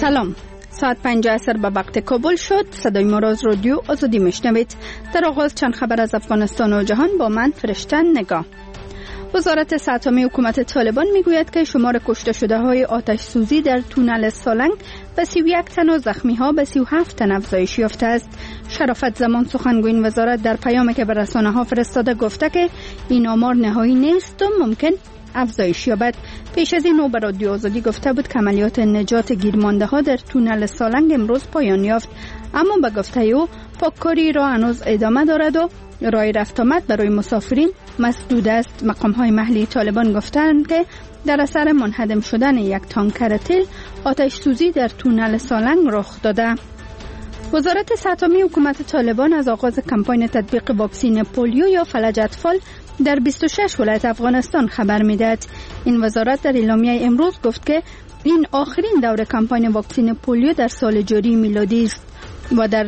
سلام. ساعت 5 عصر به وقت کابل شد. صدای ما را از رادیو آزادی میشنوید. در آغاز چند خبر از افغانستان و جهان با من فرشته نگاه. وزارت ساتمی حکومت طالبان میگوید که شمار کشته شده های آتش سوزی در تونل سالنگ به 31 تن و زخمی ها به 37 تن افزایش یافته است. شرافت زمان سخنگوی این وزارت در پیامی که به رسانه ها فرستاده گفته که این آمار نهایی نیست و ممکن افزایش یابد. پیش از این او به رادیو آزادی گفته بود که عملیات نجات گیرمانده ها در تونل سالنگ امروز پایان یافت، اما به گفته او پاککاری را هنوز ادامه دارد و راه رفت آمد برای مسافرین مسدود است. مقام های محلی طالبان گفتند که در اثر منهدم شدن یک تانکر تیل آتش سوزی در تونل سالنگ رخ داده. وزارت ساتمی حکومت طالبان از آغاز کمپاین تطبیق واکسن پولیو یا فلج اطفال در 26 ولایت افغانستان خبر میدهد. این وزارت در اعلامیه امروز گفت که این آخرین دور کمپاین واکسن پولیو در سال جاری میلادی است و در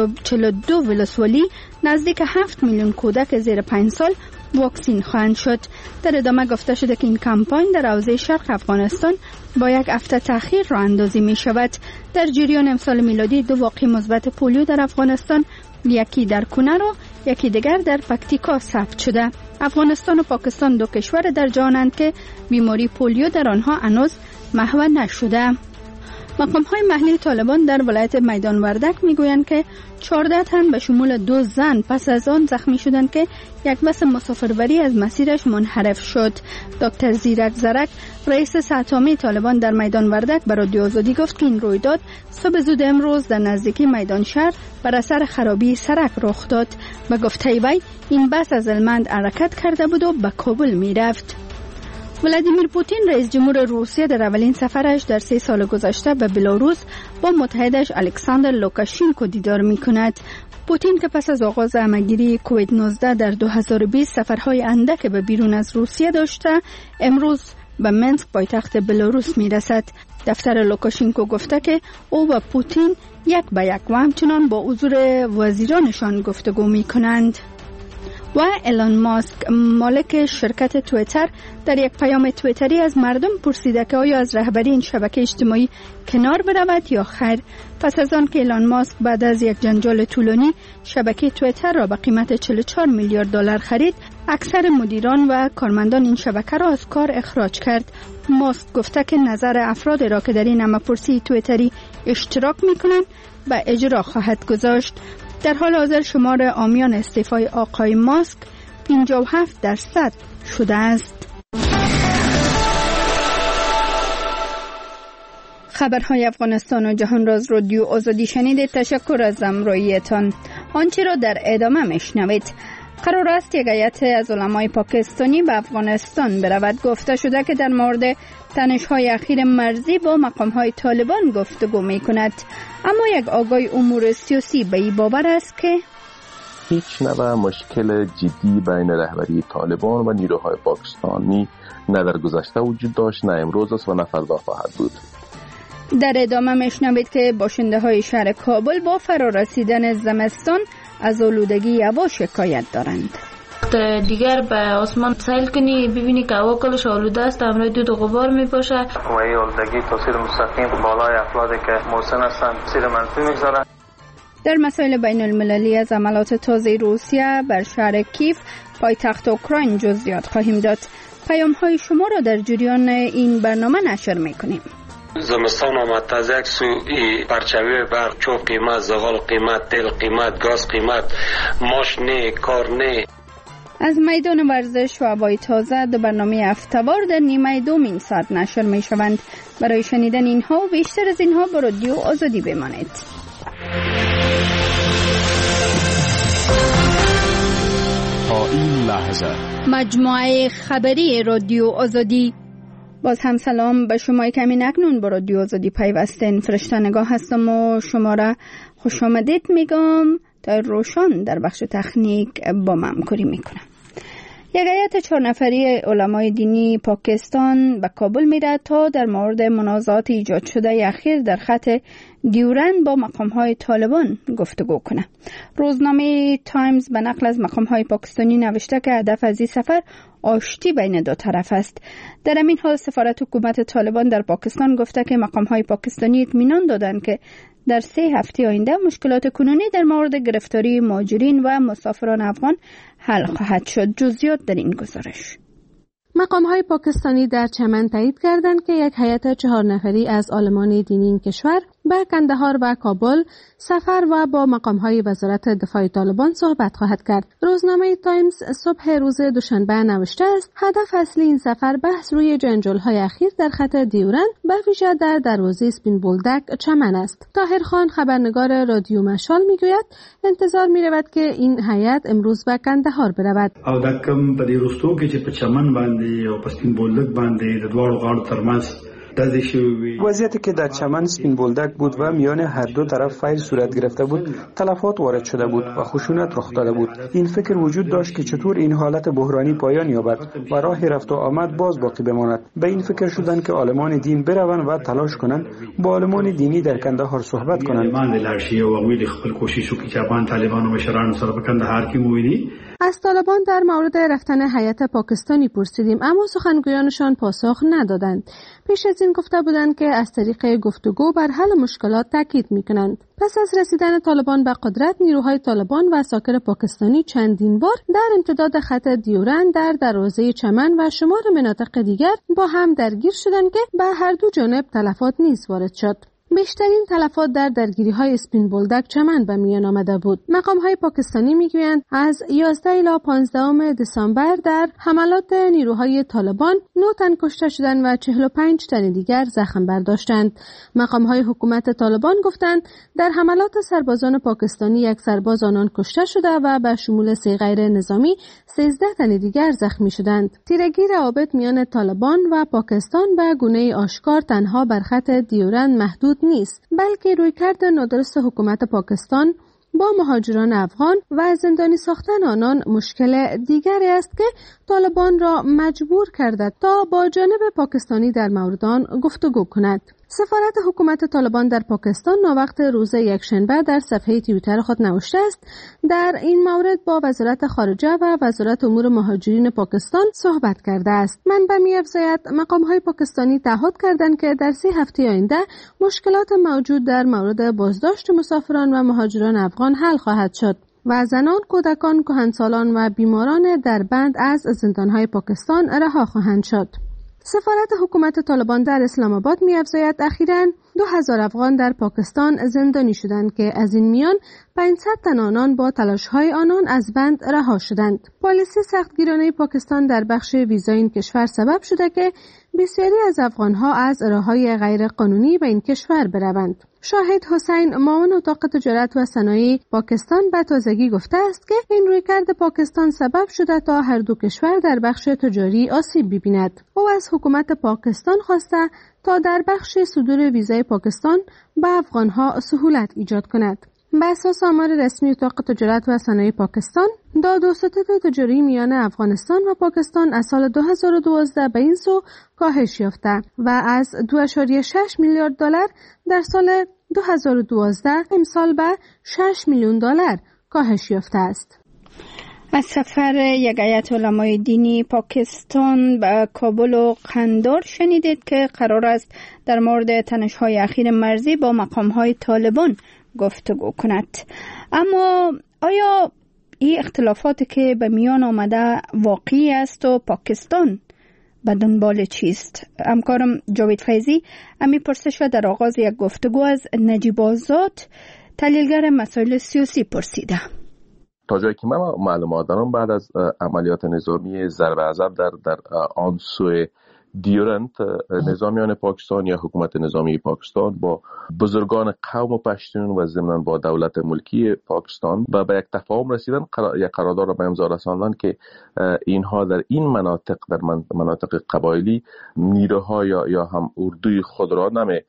242 ولسوالی نزدیک 7 میلیون کودک زیر 5 سال واکسین خواهند شد. در ادامه گفته شده که این کمپاین در حوزه شرق افغانستان با یک هفته تأخیر راه اندازی می شود. در جریان امسال میلادی 2 واقعه مثبت پولیو در افغانستان، یکی در کنر و یکی دیگر در پکتیکا ثبت شده. افغانستان و پاکستان دو کشور در جهانند که بیماری پولیو در آنها هنوز محو نشده. مقام های محلی طالبان در ولایت میدان وردک میگویند که 14 تن به شمول 2 زن پس از آن زخمی شدند که یک بس مسافربری از مسیرش منحرف شد. دکتر زیرک زرک رئیس ساتمی طالبان در میدان وردک به رادیو آزادی گفت که این رویداد صبح زود امروز در نزدیکی میدان شهر بر اثر خرابی سرک رخ داد. به گفته وی این بس از هلمند حرکت کرده بود و به کابل میرفت. ولادیمیر پوتین رئیس جمهور روسیه در اولین سفرش در 3 سال گذشته به بلاروس با متحدش الکساندر لوکاشینکو دیدار می‌کند. پوتین که پس از آغاز همه‌گیری کووید 19 در 2020 سفرهای اندک به بیرون از روسیه داشته، امروز به منسک پایتخت بلاروس می‌رسد. دفتر لوکاشینکو گفته که او و پوتین یک به یک و همچنان با حضور وزیرانشان گفتگو می‌کنند. و ایلان ماسک مالک شرکت توییتر در یک پیام توییتری از مردم پرسیده که آیا از رهبری این شبکه اجتماعی کنار برود یا خیر. پس از آن که ایلان ماسک بعد از یک جنجال طولانی شبکه توییتر را به قیمت 44 میلیارد دلار خرید، اکثر مدیران و کارمندان این شبکه را از کار اخراج کرد. ماسک گفته که نظر افراد را که در این همه‌پرسی توییتری اشتراک می‌کنند به اجرا خواهد گذاشت. در حال حاضر شمار حامیان استعفای آقای ماسک 57% شده است. خبرهای افغانستان و جهان را از رادیو آزادی شنیدید. تشکر از همراهیتان. آنچه را در ادامه میشنوید. قرار است یک هیئت از علمای پاکستانی به افغانستان برود. گفته شده که در مورد تنش‌های اخیر مرزی با مقام‌های طالبان گفتگو می‌کند، اما یک آگاهی امور سیاسی به این باور است که هیچ نوع مشکل جدی بین رهبری طالبان و نیروهای پاکستانی نه در گذشته وجود داشت، نه امروز است و نه فردا خواهد بود. در ادامه میشنوید که باشنده‌های شهر کابل با فرارسیدن زمستان از آلودگی هوا شکایت دارند. دیگر به آسمان سیل کنی ببینی که هوا کلش آلوده است، همراه دود و غبار می باشه و این آلودگی تاثیر مستقیم بالای افرادی که مسن هستند تاثیر منفی میگذاره. در مسائل بین المللی از عملات تازه روسیه بر شهر کیف پایتخت اوکراین جزئیات خواهیم داد. پیام های شما را در جریان این برنامه نشر میکنیم. زمستان آمد، از یک سو پرچاوی برق چوب قیمت، زغال قیمت، تیل قیمت، گاز قیمت، ماش نه، کار نه. از میدان ورزش و هوای تازه دو برنامه هفته‌وار در نیمه دومین ساعت نشر می شوند. برای شنیدن اینها و بیشتر از اینها با رادیو آزادی بمانید. تا این لحظه مجموعه خبری رادیو آزادی. باز هم سلام به شما که همین اکنون با رادیو آزادی پیوستین. فرشته نگاه هستم و شما را خوش آمدید میگم. تا روشن در بخش تکنیک با من همکاری میکنم. یک هیئت 4 نفری علمای دینی پاکستان به کابل میره تا در مورد منازعات ایجاد شده اخیر در خط دیورند با مقام‌های طالبان گفتگو کنه. روزنامه تایمز به نقل از مقام‌های پاکستانی نوشته که هدف از این سفر آشتی بین دو طرف است. در همین حال سفارت حکومت طالبان در پاکستان گفته که مقام‌های پاکستانی اطمینان دادند که در 3 هفته آینده مشکلات کنونی در مورد گرفتاری مهاجرین و مسافران افغان حل خواهد شد. جزئیات در این گزارش. مقام‌های پاکستانی در چمن تایید کردند که یک هیئت 4 نفری از عالمان دینی این کشور به کندهار و کابل سفر و با مقام‌های وزارت دفاع طالبان صحبت خواهد کرد. روزنامه تایمز صبح روز دوشنبه نوشته است هدف اصلی این سفر بحث روی جنجال‌های اخیر در خط دیورند به ویژه در دروازه سپین بولدک چمن است. طاهر خان خبرنگار رادیو مشال میگوید انتظار می‌رود که این هیئت امروز به کندهار برود. او د کوم په دې رستو کې چې په چمن باندې او په سپین بولدک باندې د دواړو غاړو ترمنځ وضعیتی که در چمن سپین بولدک بود و میان هر دو طرف فیل صورت گرفته بود، تلفات وارد شده بود و خشونت رخ داده بود. این فکر وجود داشت که چطور این حالت بحرانی پایان یابد و راه رفت و آمد باز باقی بماند. به این فکر شدند که عالمان دین بروند و تلاش کنند با عالمان دینی در کندهار صحبت کنند. از طالبان در مورد رفتن هیئت پاکستانی پرسیدیم اما سخنگویانشان پاسخ ندادند. پیش از این گفته بودند که از طریق گفتگو بر حل مشکلات تاکید می‌کنند. پس از رسیدن طالبان به قدرت، نیروهای طالبان و عساکر پاکستانی چندین بار در امتداد خط دیورند در دروازه چمن و شمار مناطق دیگر با هم درگیر شدند که به هر دو جانب تلفات نیز وارد شد. بیشترین تلفات در درگیری‌های اسپین بولدک چمن به میان آمده بود. مقام‌های پاکستانی می‌گویند از 11 الی 15 دسامبر در حملات نیروهای طالبان 9 تن کشته شدند و 45 تن دیگر زخم برداشتند. مقام‌های حکومت طالبان گفتند در حملات سربازان پاکستانی 1 سرباز آنان کشته شده و به شمول 3 غیر نظامی 13 تن دیگر زخمی شدند. تیرگی روابط میان طالبان و پاکستان به گونه آشکار تنها بر خط دیورند محدود نیست، بلکه رویکرد نادرست حکومت پاکستان با مهاجران افغان و زندانی ساختن آنان مشکل دیگری است که طالبان را مجبور کرده تا با جانب پاکستانی در مورد آن گفتگو کند. سفارت حکومت طالبان در پاکستان ناوقت روز یکشنبه در صفحه توییتر خود نوشته است در این مورد با وزارت خارجه و وزارت امور مهاجرین پاکستان صحبت کرده است. منبع می‌افزاید مقام‌های پاکستانی تعهد کردند که در 3 هفته آینده مشکلات موجود در مورد بازداشت مسافران و مهاجران افغان حل خواهد شد و زنان، کودکان، کهنسالان و بیماران در بند از زندان‌های پاکستان رها خواهند شد. سفارت حکومت طالبان در اسلام آباد می‌افزاید اخیراً 2000 افغان در پاکستان زندانی شدند که از این میان 500 تن آنان با تلاش‌های آنان از بند رها شدند. پالیسی سختگیرانه پاکستان در بخش ویزای این کشور سبب شده که بسیاری از افغان‌ها از راه‌های غیر قانونی به این کشور بروند. شاهد حسین معاون اتاق تجارت و صنایع پاکستان به تازگی گفته است که این رویکرد پاکستان سبب شده تا هر دو کشور در بخش تجاری آسیب ببیند. او از حکومت پاکستان خواسته تا در بخش صدور ویزای پاکستان به افغان‌ها سهولت ایجاد کند. به اساس آمار رسمی اتاق تجارت و صنایع پاکستان، داد و ستد تجاری میان افغانستان و پاکستان از سال 2012 به این سو کاهش یافته و از 2.6 میلیارد دلار در سال 2012 امسال به 6 میلیون دلار کاهش یافته است. از سفر یک هیئت علمای دینی پاکستان به کابل و قندهار شنیدید که قرار است در مورد تنش‌های اخیر مرزی با مقام‌های طالبان گفتگو کند. اما آیا این اختلافاتی که به میان آمده واقعی است و پاکستان به دنبال چیست؟ همکارم جاوید فیضی امی پرسش و در آغاز یک گفتگو از نجیب آزاد تحلیلگر مسائل سیاسی پرسیده. تا جایی که من معلومات دارم بعد از عملیات نظامی ضرب عضب در آن سوی دیورند، نظامیان پاکستان یا حکومت نظامی پاکستان با بزرگان قوم پشتون و ضمن با دولت ملکی پاکستان و به یک تفاهم رسیدن، یک قرارداد را به امضا رساندن که اینها در این مناطق، در مناطق قبایلی، نیروها یا هم اردوی خود را نمی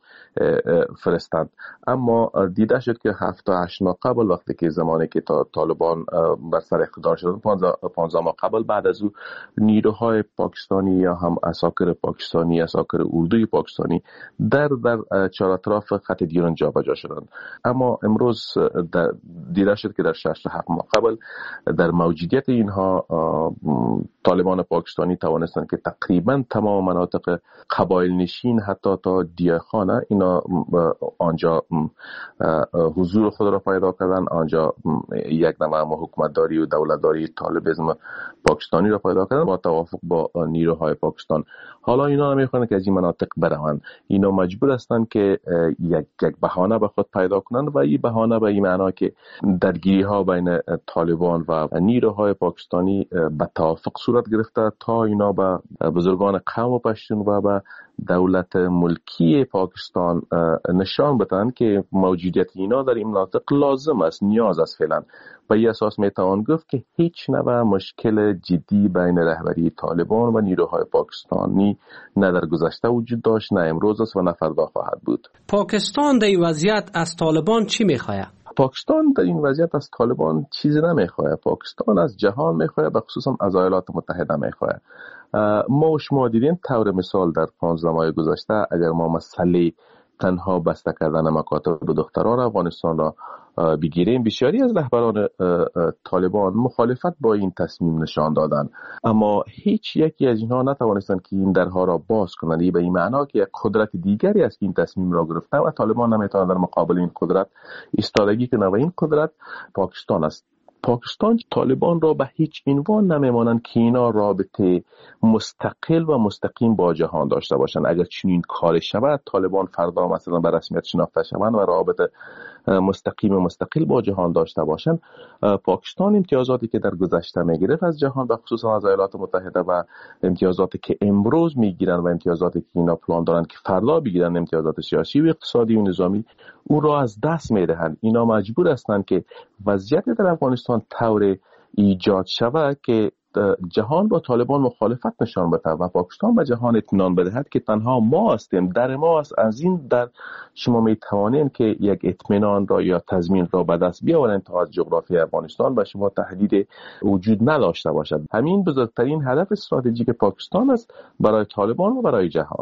فرستند. اما دیده شد که 7-8 ماه قبل، وقتی که زمانی که طالبان بر سر اقتدار شدن، 15 ماه قبل، بعد از او نیروهای پاکستانی یا هم عساکر پاکستانی، اساکر اردوی پاکستانی در چهار اطراف خط دیران جابجا شدند. اما امروز دیده شد که در 67 ماه قبل در موجودیت اینها طالبان پاکستانی توانستند که تقریبا تمام مناطق قبایل نشین حتی تا دیاخانه اینا آنجا حضور خود را پیدا کردن، آنجا یک نوع حکومتداری و دولتداری طالبیسم پاکستانی را پیدا کردن با توافق با نیروهای پاکستان. حالا اینا نمیخوان که از این مناطق بروند، اینا مجبور هستند که یک بهانه به خود پیدا کنند و این بهانه به این معنا که درگیری ها بین طالبان و نیروهای پاکستانی به توافق صورت گرفته تا اینا به بزرگان قوم پشتون و به دولت ملکی پاکستان نشان بدن که موجودیت اینا در این مناطق لازم است، نیاز است. فعلا به این اساس میتوان گفت که هیچ نوع مشکل جدی بین رهبری طالبان و نیروهای پاکستانی نه در گذشته وجود داشت، نه امروز است و نه فردا خواهد بود. پاکستان در این وضعیت از طالبان چی میخواهد؟ پاکستان در این وضعیت از طالبان چیزی نمیخواهد. پاکستان از جهان میخواهد، به خصوصا از ایالات متحده میخواهد. ما و شما دیدیم طور مثال در 15 ماه گذشته اگر ما مسئله تنها بسته کردن مکاتب دختران افغانستان را بگیریم، بسیاری از رهبران طالبان مخالفت با این تصمیم نشان دادن، اما هیچ یکی از اینها نتوانستند که این درها را باز کنند. به این معنا که یک قدرت دیگری از این تصمیم را گرفته و طالبان نمیتوانند در مقابل این قدرت ایستادگی کنند و این قدرت پاکستان است. پاکستان طالبان را به هیچ عنوان نمیمانند که اینا رابطه مستقل و مستقیم با جهان داشته باشند. اگر چنین کار شود طالبان فردا مثلا به رسمیت شناخته شوند و رابطه مستقیم و مستقل با جهان داشته باشند، پاکستان امتیازاتی که در گذشته میگرفت از جهان به خصوص از ایالات متحده و امتیازاتی که امروز میگیرن و امتیازاتی که اینا پلان دارن که فردا بگیرن، امتیازات سیاسی و اقتصادی و نظامی، او را از دست میدهند. اینا مجبور هستند که وضعیت در افغانستان طور ایجاد شود که جهان با طالبان مخالفت نشان بده و پاکستان به جهان اطمینان بدهد که تنها ما هستیم، در ما است، از این در شما می توانید که یک اطمینان را یا تضمین را به دست بیاورید تا از جغرافی افغانستان به شما تهدید وجود نداشته باشد. همین بزرگترین هدف استراتژیک پاکستان است برای طالبان و برای جهان.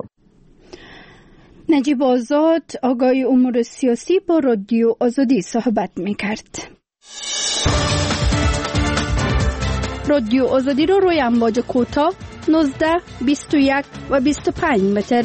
نجیب آزاد آگاهی امور سیاسی با رادیو آزادی صحبت می‌کرد. رادیو آزادی رو روی امواج کوتاه 19, 21 و 25 متر.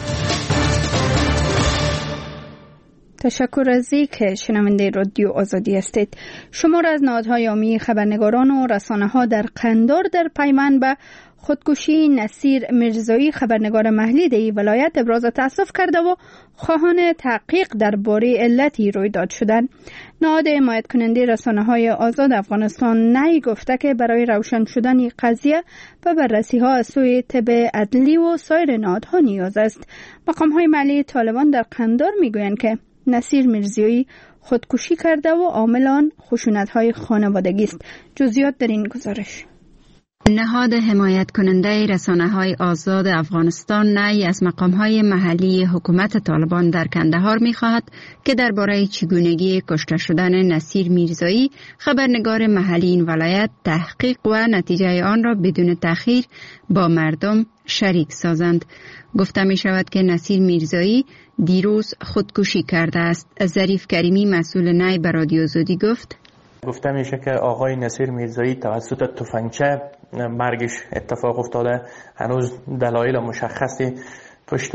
تشکر از اینکه شنونده رادیو آزادی هستید. شمار از نهادهای عامی خبرنگاران و رسانه‌ها در قندار در پیمان به خودکشی نصیر میرزایی خبرنگار محلی در ولایت ابراز تأسف کرده و خواهان تحقیق درباره علتی رویداد شدن. نهاد حمایت کننده رسانه‌های آزاد افغانستان نی گفته که برای روشن شدن این قضیه و بررسی‌ها از سوی طب عدلی و سایر نهادها نیاز است. مقام‌های محلی طالبان در قندار میگویند که نصیر میرزایی خودکشی کرده و عامل آن خشونت‌های خانوادگی است. جزئیات در این گزارش. نهاد حمایت کننده رسانه‌های آزاد افغانستان نی از مقام‌های محلی حکومت طالبان در کندهار می‌خواهد که درباره چگونگی کشته شدن نصیر میرزایی خبرنگار محلی این ولایت تحقیق و نتیجه آن را بدون تأخیر با مردم شریک سازند. گفته می شود که نصیر میرزایی دیروز خودکشی کرده است. ظریف کریمی مسئول نی به رادیو آزادی گفته میشه که آقای نصیر میرزایی توسط تفنگچه مرگش اتفاق افتاده. هنوز دلایل مشخصی پشت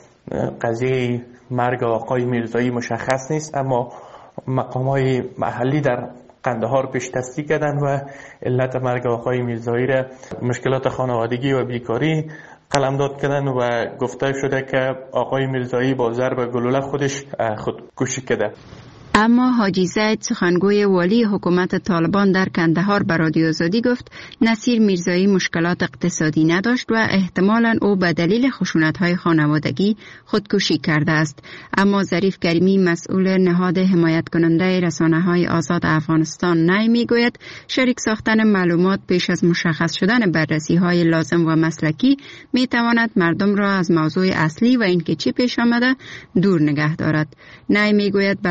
قضیه مرگ آقای میرزایی مشخص نیست، اما مقام‌های محلی در قندهار پیش تصدیق کردن و علت مرگ آقای میرزایی را مشکلات خانوادگی و بیکاری قلمداد کردن و گفته شده که آقای میرزایی با ضرب گلوله خودش خودکشی کرده. اما حاجی زید سخنگوی والی حکومت طالبان در کندهار به رادیو آزادی گفت نصیر میرزایی مشکلات اقتصادی نداشت و احتمالاً او به دلیل خشونت‌های خانوادگی خودکشی کرده است. اما ظریف کریمی مسئول نهاد حمایت کننده رسانه‌های آزاد افغانستان نی میگوید شریک ساختن معلومات پیش از مشخص شدن بررسی‌های لازم و مسلکی میتواند مردم را از موضوع اصلی و اینکه چی پیش آمده دور نگه دارد. نی میگوید برای روشن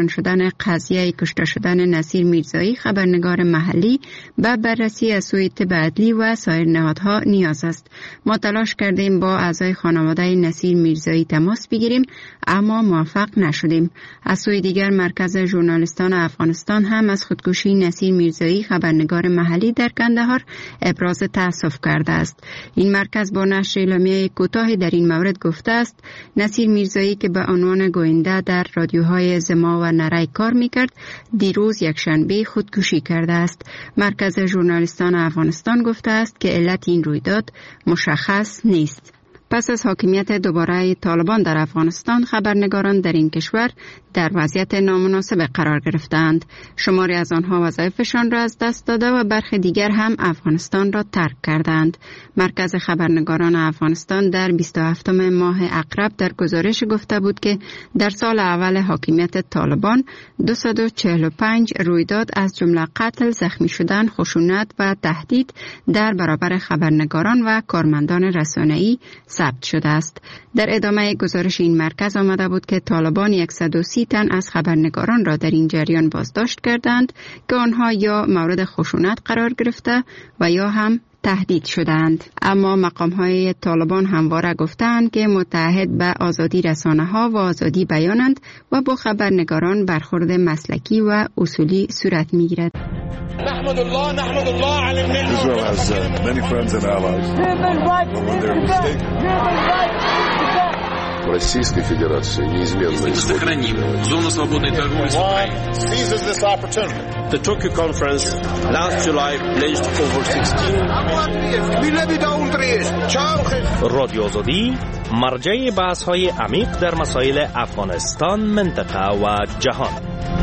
روشن شدن قضیه کشته شدن نصیر میرزایی خبرنگار محلی به بررسی از سوی طب عدلی و سایر نهادها نیاز است. ما تلاش کردیم با اعضای خانواده نصیر میرزایی تماس بگیریم اما موفق نشدیم. از سوی دیگر مرکز ژورنالیستان افغانستان هم از خودکشی نصیر میرزایی خبرنگار محلی در کندهار ابراز تأسف کرده است. این مرکز با نشر اعلامیه کوتاهی در این مورد گفته است نصیر میرزایی که به عنوان گوینده در رادیوهای زما و نرای کار میکرد دیروز یکشنبه خودکشی کرده است. مرکز ژورنالیستان افغانستان گفته است که علت این رویداد مشخص نیست. پس از حاکمیت دوباره طالبان در افغانستان خبرنگاران در این کشور در وضعیت نامناسب قرار گرفتند. شماری از آنها وظایفشان را از دست داده و برخی دیگر هم افغانستان را ترک کردند. مرکز خبرنگاران افغانستان در 27 ماه اقرب در گزارش گفته بود که در سال اول حاکمیت طالبان 245 رویداد از جمله قتل، زخمی شدن، خشونت و تهدید در برابر خبرنگاران و کارمندان رسانه‌ای ثبت شده است. در ادامه گزارش این مرکز آمده بود که طالبان 130 تن از خبرنگاران را در این جریان بازداشت کردند که آنها یا مورد خشونت قرار گرفته و یا هم تهدید شدند. اما مقام‌های طالبان همواره گفتند که متعهد به آزادی رسانه‌ها و آزادی بیانند و با خبرنگاران برخورد مسلکی و اصولی صورت می‌گیرد. نحمد الله على النعمة. Israel has many friends and allies. When they're mistaken. Российской Федерации неизменно сохраним зону свободной торговли с Украиной. Seizes this opportunity. The Tokyo conference last July pledged over 16 رادیو آزادی مرجع بحث‌های عمیق در مسائل افغانستان، منطقه و جهان.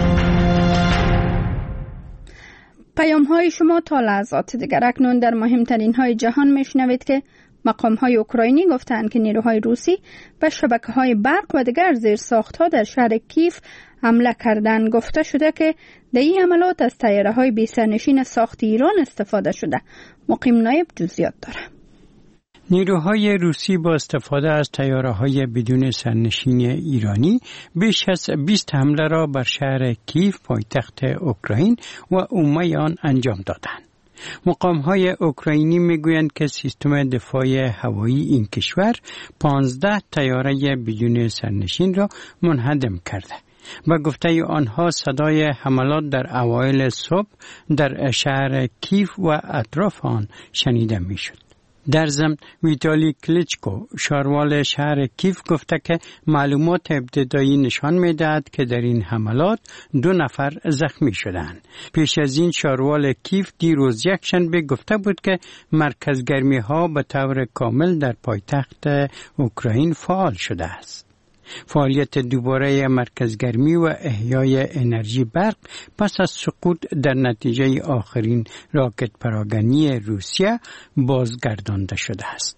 پیام های شما تا لحظات دیگر اکنون در مهمترین های جهان میشنوید که مقام های اوکراینی گفتند که نیروهای روسی به شبکه های برق و دیگر زیرساخت ها در شهر کیف حمله کردند. گفته شده که در این حملات از طیاره های بی سرنشین ساخت ایران استفاده شده. مقیم نایب جزئیات داره. نیروهای روسی با استفاده از طیاره‌های بدون سرنشین ایرانی بیش از 20 حمله را بر شهر کیف پایتخت اوکراین و عمومی آن انجام دادند. مقام‌های اوکراینی میگویند که سیستم دفاع هوایی این کشور 15 طیاره بدون سرنشین را منهدم کرده. با گفته آنها صدای حملات در اوایل صبح در شهر کیف و اطراف آن شنیده میشد. در ضمن ویتالی کلیچکو شاروال شهر کیف گفته که معلومات ابتدایی نشان می‌دهد که در این حملات 2 نفر زخمی شدند. پیش از این شاروال کیف دیروز یکشنبه گفته بود که مرکزگرمی‌ها به طور کامل در پایتخت اوکراین فعال شده است. فعالیت دوباره مرکزگرمی و احیای انرژی برق پس از سقوط در نتیجه آخرین راکت پراکنی روسیه بازگردانده شده است.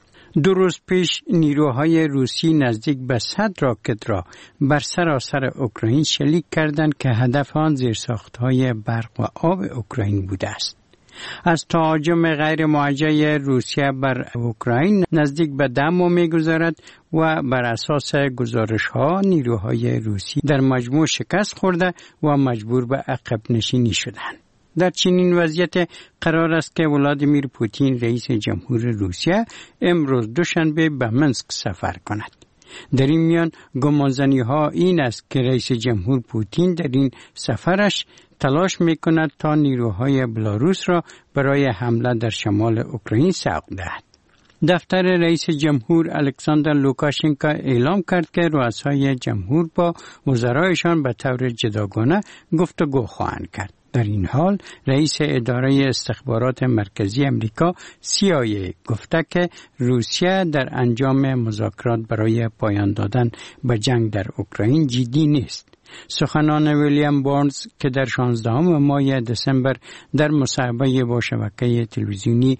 2 روز پیش نیروهای روسی نزدیک به 100 راکت را بر سراسر اوکراین شلیک کردند که هدف آن زیرساخت‌های برق و آب اوکراین بوده است. از تهاجم غیر موجه روسیه بر اوکراین نزدیک به 10 ماه می‌گذرد و بر اساس گزارش‌ها نیروهای روسی در مجموع شکست خورده و مجبور به عقب نشینی شدند. در چنین وضعیت قرار است که ولادیمیر پوتین رئیس جمهور روسیه امروز دوشنبه به منسک سفر کند. در این میان گمانزنی‌ها این است که رئیس جمهور پوتین در این سفرش تلاش می‌کند تا نیروهای بلاروس را برای حمله در شمال اوکراین سوق دهد. دفتر رئیس جمهور الکساندر لوکاشنکو اعلام کرد که رؤسای جمهور با وزرایشان به طور جداگانه گفتگو خواهند کرد. در این حال رئیس اداره استخبارات مرکزی امریکا CIA گفته که روسیه در انجام مذاکرات برای پایان دادن به جنگ در اوکراین جدی نیست. سخنان ویلیام بارنز که در 16 ماه دسامبر در مصاحبه با شبکه تلویزیونی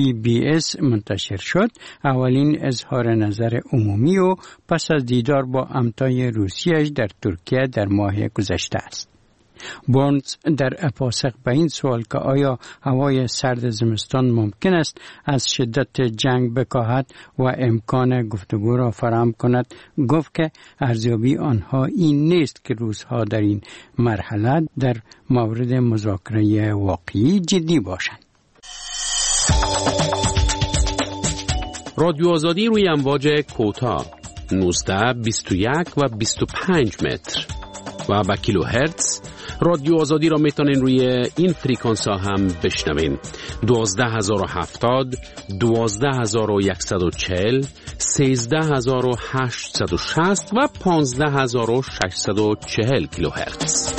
PBS منتشر شد، اولین اظهار نظر عمومی و پس از دیدار با همتای روسیه‌اش در ترکیه در ماه گذشته است. بارنز در پاسخ به این سوال که آیا هوای سرد زمستان ممکن است از شدت جنگ بکاهد و امکان گفتگو را فراهم کند گفت که ارزیابی آنها این نیست که روس‌ها در این مرحله در مورد مذاکره واقعی جدی باشند. رادیو آزادی روی امواج کوتاه 19 21 و 25 متر و با کیلو هرتز. رادیو آزادی را میتونین روی این فریکانس ها هم بشنوین. 12070 12140 13860 و 15640 کیلو هرتز.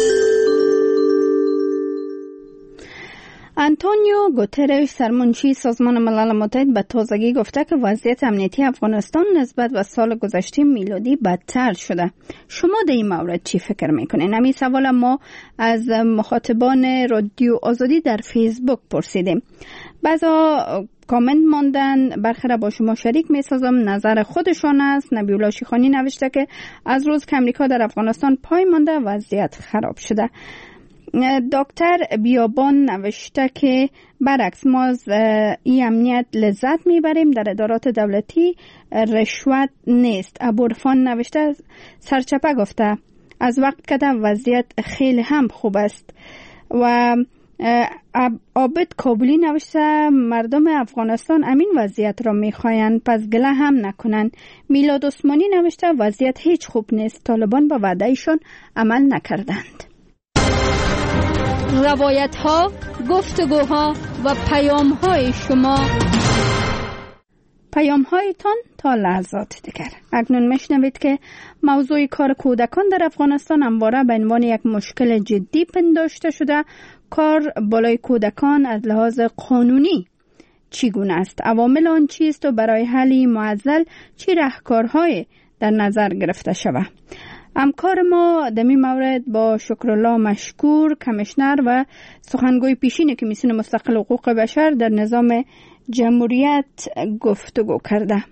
آنتونیو گوترش سرمنشی سازمان ملل متحد به تازگی گفته که وضعیت امنیتی افغانستان نسبت به سال گذشته میلادی بدتر شده. شما در این مورد چی فکر میکنین؟ همین سوال ما از مخاطبان رادیو آزادی در فیسبوک پرسیدیم. بعضا کامنت ماندن، برخی را با شما شریک میسازم. نظر خودشان است. نبی‌الله شیخانی نوشته که از روز که امریکا در افغانستان پای مانده وضعیت خراب شده. دکتر بیابان نوشته که برعکس ما از این امنیت لذت میبریم، در ادارات دولتی رشوت نیست. ابوعرفان نوشته سرچپه گفته از وقت که وضعیت خیلی هم خوب است. و عابد کابلی نوشته مردم افغانستان امین وضعیت را میخواین پس گله هم نکنن. میلاد عثمانی نوشته وضعیت هیچ خوب نیست، طالبان با وعدهشون عمل نکردند. روایت ها، گفتگوها و پیام های شما، پیام هایتان تا لحظات دیگر. اکنون میشنوید که موضوع کار کودکان در افغانستان همواره به عنوان یک مشکل جدی پنداشته شده. کار بالای کودکان از لحاظ قانونی چگونه است؟ عوامل آن چیست و برای حل معضل چه راهکارهای در نظر گرفته شود؟ همکار ما در این مورد با شکرالله مشکور، کمیشنر و سخنگوی پیشین کمیسیون مستقل حقوق بشر در نظام جمهوریت گفتگو کرده.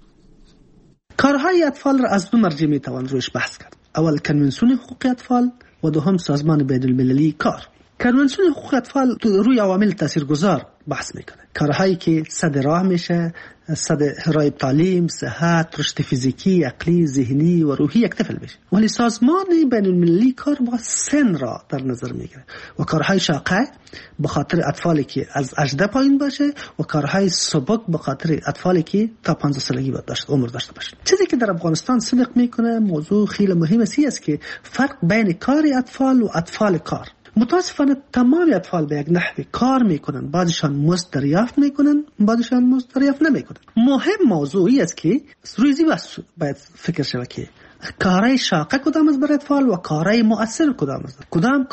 کارهای اطفال را از دو مرجع میتوان روش بحث کرد. اول کنوانسیون حقوق اطفال و دوم سازمان بین المللی کار. کنوانسیون حقوق اطفال روی عوامل تاثیرگذار بحث میکنه. کارهایی که صد راه میشه، صد راه تعلیم، صحت، رشد فیزیکی، عقلی، ذهنی و روحی یکتفل میشه. ولی سازمان بین المللی کار با سن را در نظر میگیره و کارهای شاقه به خاطر اطفالی که از 18 پایین باشه و کارهای سبک به خاطر اطفالی که تا 15 سالگی باید عمر داشته باشه. چیزی که در افغانستان صدق میکنه موضوع خیلی مهم است که فرق بین کار اطفال و اطفال کار. متاسفانه تمام اطفال به یک نحوی کار میکنن، بعضیشان مزد دریافت میکنن، بعضیشان مزد دریافت نمیکنن. مهم موضوعی است که روزی باید فکر شود که کارهای شاقه کدام است برای اطفال و کارهای مؤثر کدام است. کدام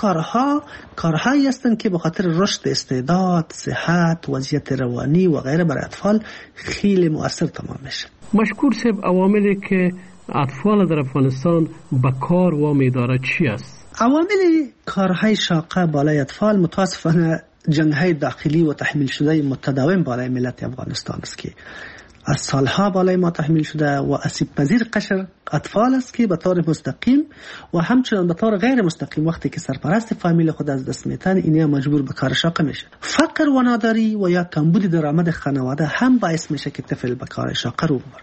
کارهایی هستند که به خاطر رشد استعداد، صحت، وضعیت روانی و غیره برای اطفال خیلی مؤثر تمام میشه. مشکور صاحب، عواملی که اطفال در افغانستان به کار وامی داره چی است؟ عوامل کارهای شاقه بالای اطفال متاسفانه جنگ‌های داخلی و تحمیل شده متداوم بالای ملت افغانستان است که از سالها بالای ما تحمیل شده و آسیب پذیر قشر اطفال است که به طور مستقیم و همچنان به طور غیر مستقیم وقتی که سرپرست فامیل خود از دست میتن اینها مجبور به کار شاقه میشه. فقر و ناداری و یا کمبود درآمد خانواده هم باعث میشه که طفل به کار شاقه رو ببره.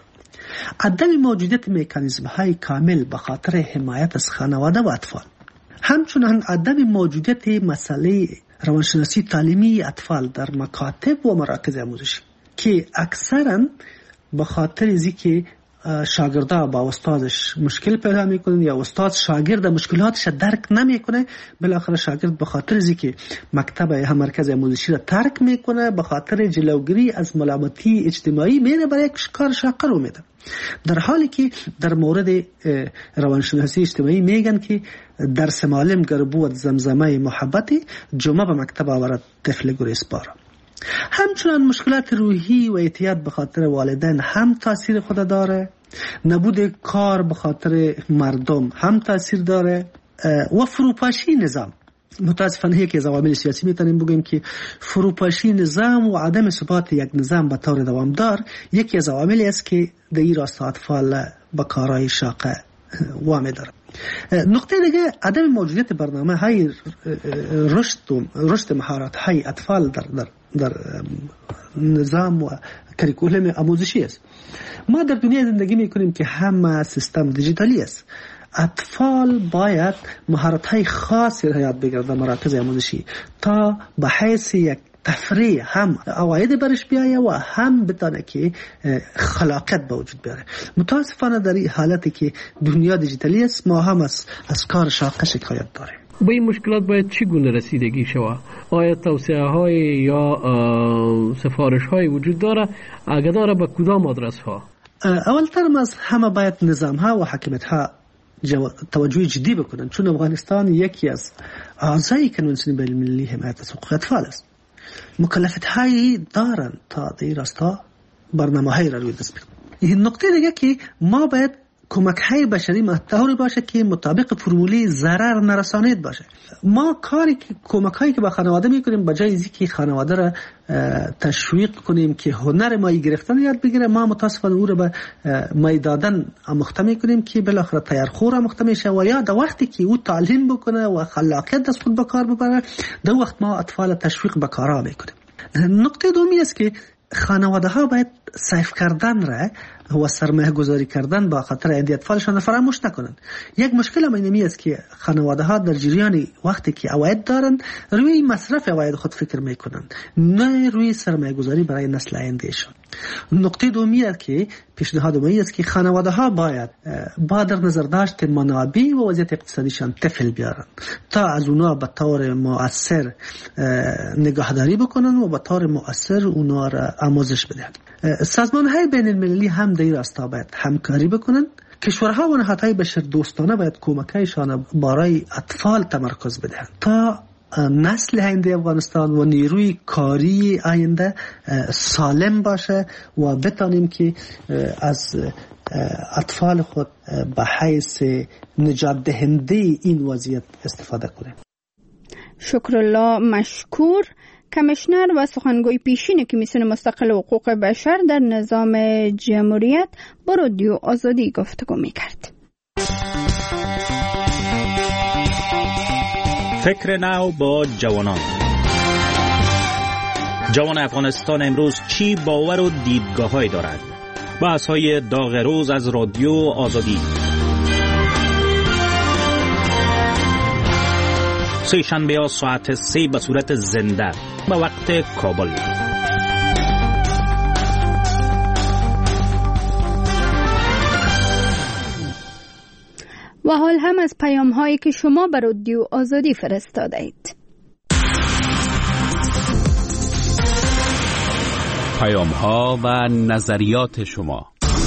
عدم موجودیت مکانیزم‌های کامل به خاطر حمایت از خانواده و اطفال، همچنان عدم موجودیت مسئله روانشناسی تعلیمی اطفال در مکاتب و مراکز آموزشی که اکثرا به خاطر اینکه که شاگردا با استادش مشکل پیدا میکنن یا استاد شاگرد مشکلاتش درک نمیکنه، بالاخره شاگرد به خاطر اینکه مکتب یا مرکز آموزشی را ترک میکنه به خاطر جلوگیری از ملامتی اجتماعی میره برای یک کار شاقه رو میده. در حالی که در مورد روانشناسی اجتماعی میگن که درس معلم گر بود زمزمه محبتی، جمعه به مکتب آورد طفل گریز بارا. همچنان مشکلات روحی و اعتیاد به خاطر والدین هم تاثیر خود داره، نبود کار به خاطر مردم هم تاثیر داره و فروپاشی نظام. متاسفانه یکی از عوامل سیاسی میتونیم بگیم که فروپاشی نظام و عدم ثبات یک نظام به طور دوامدار یکی از عواملی است که در این راستا اطفال به کارهای شاقه وامی داره. نقطه دیگه عدم موجودیت برنامه های رشد مهارت های اطفال در نظام و کریکولم آموزشی است. ما در دنیا زندگی میکنیم که همه سیستم دیجیتالی است. اطفال باید مهارت های خاصی را یاد بگیرد در مراکز آموزشی تا به حیث یک تفریح هم عواید برش بیایه و هم بتانه که خلاقیت به وجود بیاره. متاسفانه در این حالتی که دنیا دیجیتالی است ما هم از کار شاقه شکایت داریم. به این مشکلات باید چگونه رسیدگی شود؟ آیا توصیه های یا سفارش های وجود داره؟ اگر داره به کدام آدرس ها؟ اولتر از همه باید نظام ها و حکومت ها توجه جدی بکنن، چون افغانستان یکی از اعضای کنوانسیون بین المللی حمایت از حقوق اطفال است. مکلفیت هایی دارن تا در راستا برنامه هایی را روی دست بگیرن. این نقطه دیگه که ما باید کمک های بشری محتوی باشه که مطابق فرموله ضرر نرسانید باشه. ما کاری که کمک هایی که با خانواده میکنیم به جای اینکه خانواده را تشویق کنیم که هنر مایی گرفتن یاد بگیره، ما متاسفانه او را به مایی دادن آموخته میکنیم که بالاخره تیارخور آموخته میشه و یا در وقتی که او تعلیم بکنه و خلاقیت دست خود به کار ببره در وقت ما اطفال تشویق به کارا میکنیم. نقطه دومی است که خانواده ها باید سیف کردن را و سرمایه گذاری کردن با خاطر ایدی اطفالشان فراموش نکنند. یک مشکل هم اینمی است که خانواده ها در جریان وقتی که عواید دارند روی مصرف عواید خود فکر میکنند، نه روی سرمایه گذاری برای نسل آیندهشان. نقطه دومی است که پیشنهاد ما است که خانواده ها باید با در نظر داشت منابع و وضعیت اقتصادیشان طفل بیارن تا از اونا به طور مؤثر نگهداری بکنن و به طور مؤثر اونا را آموزش بدن. سازمان های بین المللی هم در راستا باید همکاری بکنن. کشورها و نهادهای بشر دوستانه باید کمکایشان برای اطفال تمرکز بدهند تا نسل آینده افغانستان و نیروی کاری آینده سالم باشه و بتانیم که از اطفال خود به حیث نجات دهنده این وضعیت استفاده کنیم. شکرالله مشکور، کمیشنر و سخنگوی پیشین کمیسیون مستقل حقوق بشر در نظام جمهوریت با رادیو آزادی گفتگو می‌کرد. فکر نو با جوانان. جوان افغانستان امروز چی باور و دیدگاه‌هایی دارد؟ بحث‌های داغ روز از رادیو آزادی. سه شنبه ها ساعت 3 به صورت زنده به وقت کابل. و حال هم از پیام هایی که شما بر رادیو آزادی فرستاده اید. پیام ها و نظریات شما.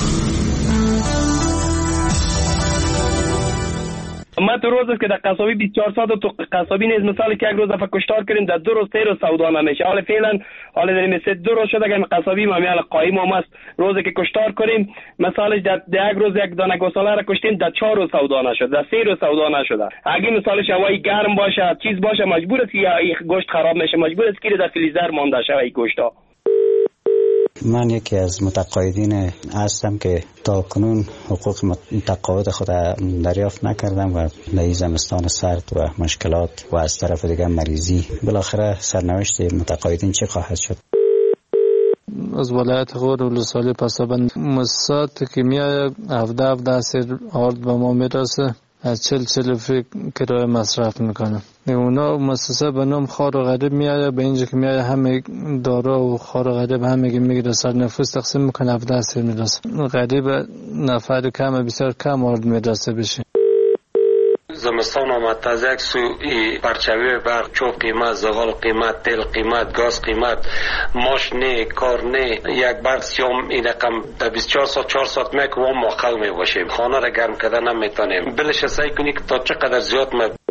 ما تو روز که در قصابی 24 ساعت تو قصابی نیز مثال که یک روز دفعه کشتار کردیم در 2 روز 3 روز سودا نمیشه. حالا فعلا حالا داریم 2 روز شده که قصابی ما میال قایم هم است. روزی که کشتار کنیم مثالش در یک روز یک دانه گوساله را کشتیم در 4 روز سودا نشد، در 3 روز سودا نشده. اگه مثالش هوای گرم باشه چیز باشه مجبور است که گوشت خراب میشه، مجبور است که در فریزر مانده شه این گوشتا. من یکی از متقاعدین هستم که تا کنون حقوق متقاعد خود دریافت نکردم و در زمستان سرد و مشکلات و از طرف دیگر مریضی بالاخره سرنوشت متقاعدین چه خواهد شد؟ از ولایت غور ولسوالی پسابند مصاد که میاد 17 سر آرد به ما میرسه از 40 فکر کرایه مصرف میکنه. اونا مؤسسه به نام خار و غریب میاد به اینجا که میاد همه دارا و خار و غریب همه میگیره سر نفوس تقسیم میکنه 17 سر میرسه. غریب نفر کم بسیار کم آرد میرسه بشه. زمستان آمد از یک سو پرچوی برق چوب قیمت، زغال قیمت، تیل قیمت، گاز قیمت، ماش نه، کار نه، یک برق سیام این رقم در 24 ساعت 4 ساعت میک و موقع می باشیم، خانه را گرم کردن نمیتونیم. بلش سعی کنی که تا چقدر زیاد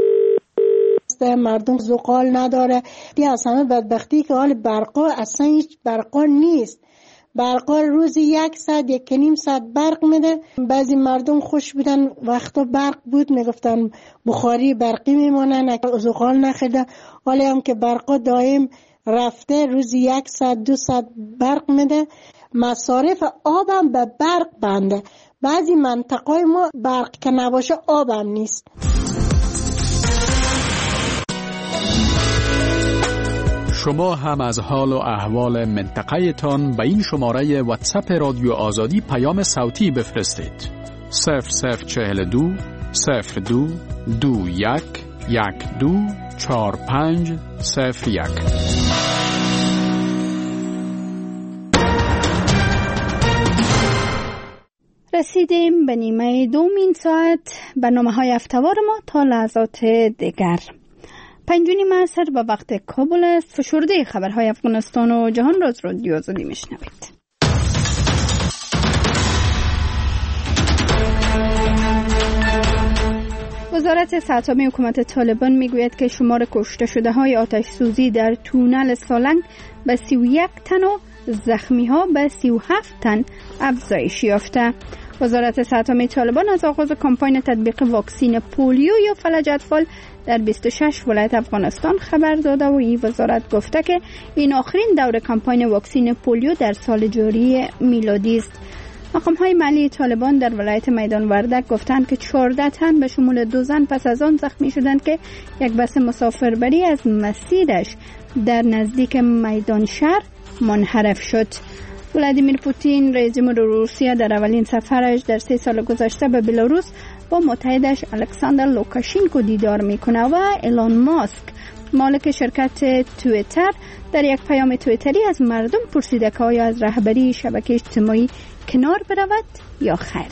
مردم زغال نداره. دی اصلا بدبختی که حال برقا اصلا هیچ برقا نیست. برقا روزی 1 ساعت 1.5 ساعت برق میده. بعضی مردم خوش بودن وقتا برق بود میگفتن بخاری برقی میمونن زغال نخیده. حالا هم که برقا دائم رفته روزی 1 ساعت 2 ساعت برق میده. مصارف آبم به برق بنده. بعضی منطقه ما برق که نباشه آب هم نیست. شما هم از حال و احوال منطقه تان به این شماره واتساپ رادیو آزادی پیام صوتی بفرستید. 0042 02 21 12 45 01. رسیدیم به نیمه دومین ساعت برنامه‌های هفته‌وار ما تا لحظات دیگر. 5:30 عصر به وقت کابل است. فشرده خبرهای افغانستان و جهان را از رادیو آزادی میشنوید. وزارت ساتمی حکومت طالبان میگوید که شمار کشته شده های آتش سوزی در تونل سالنگ به 31 تن و زخمی ها به 37 تن افزایش یافته. وزارت ساتمی طالبان از آغاز کمپاین تطبیق واکسین پولیو یا فلج اطفال در 26 ولایت افغانستان خبر داده و این وزارت گفته که این آخرین دور کمپاین واکسین پولیو در سال جاری میلادی است. مقام‌های محلی طالبان در ولایت میدان وردک گفتند که 14 تن به شمول 2 زن پس از آن زخمی شدند که یک بس مسافربری از مسیرش در نزدیک میدان شهر منحرف شد. ولادیمیر پوتین رئیس جمهور روسیه در اولین سفرش در 3 سال گذشته به بلاروس با متحدش الکساندر لوکاشنکو دیدار میکنه و ایلان ماسک مالک شرکت توییتر در یک پیام توییتری از مردم پرسیده که آیا از رهبری شبکه اجتماعی کنار برود یا خیر.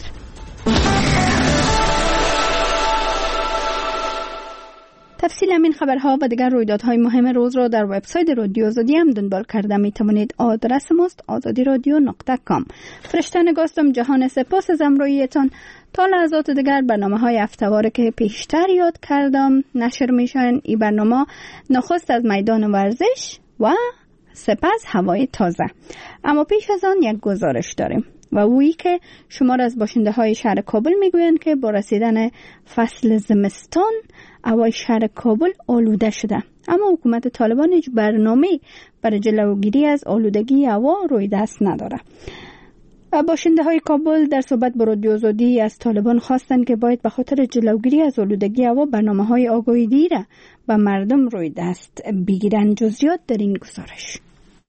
تفصیل همین خبرها و دیگر رویدادهای مهم روز را در وبسایت رادیو آزادی هم دنبال کرده می توانید. آدرس ماست azadiradio.com. فرشته نگاستم جهان، سپاس از همراهیتان. تا لحظات دیگر برنامه‌های هفته‌واره که پیشتر یاد کردم نشر میشن. این برنامه نخست از میدان ورزش و سپس هوای تازه. اما پیش از آن یک گزارش داریم و وی که شمار از باشنده های شهر کابل میگویند که با رسیدن فصل زمستان هوای شهر کابل آلوده شده، اما حکومت طالبان هیچ برنامه‌ای برای جلوگیری از آلودگی هوا روی دست نداره. باشنده های کابل در صحبت با رادیو آزادی از طالبان خواستند که باید به خاطر جلوگیری از آلودگی هوا برنامه‌های آگاهی را به مردم روی دست بگیرند. جزئیات در این گزارش.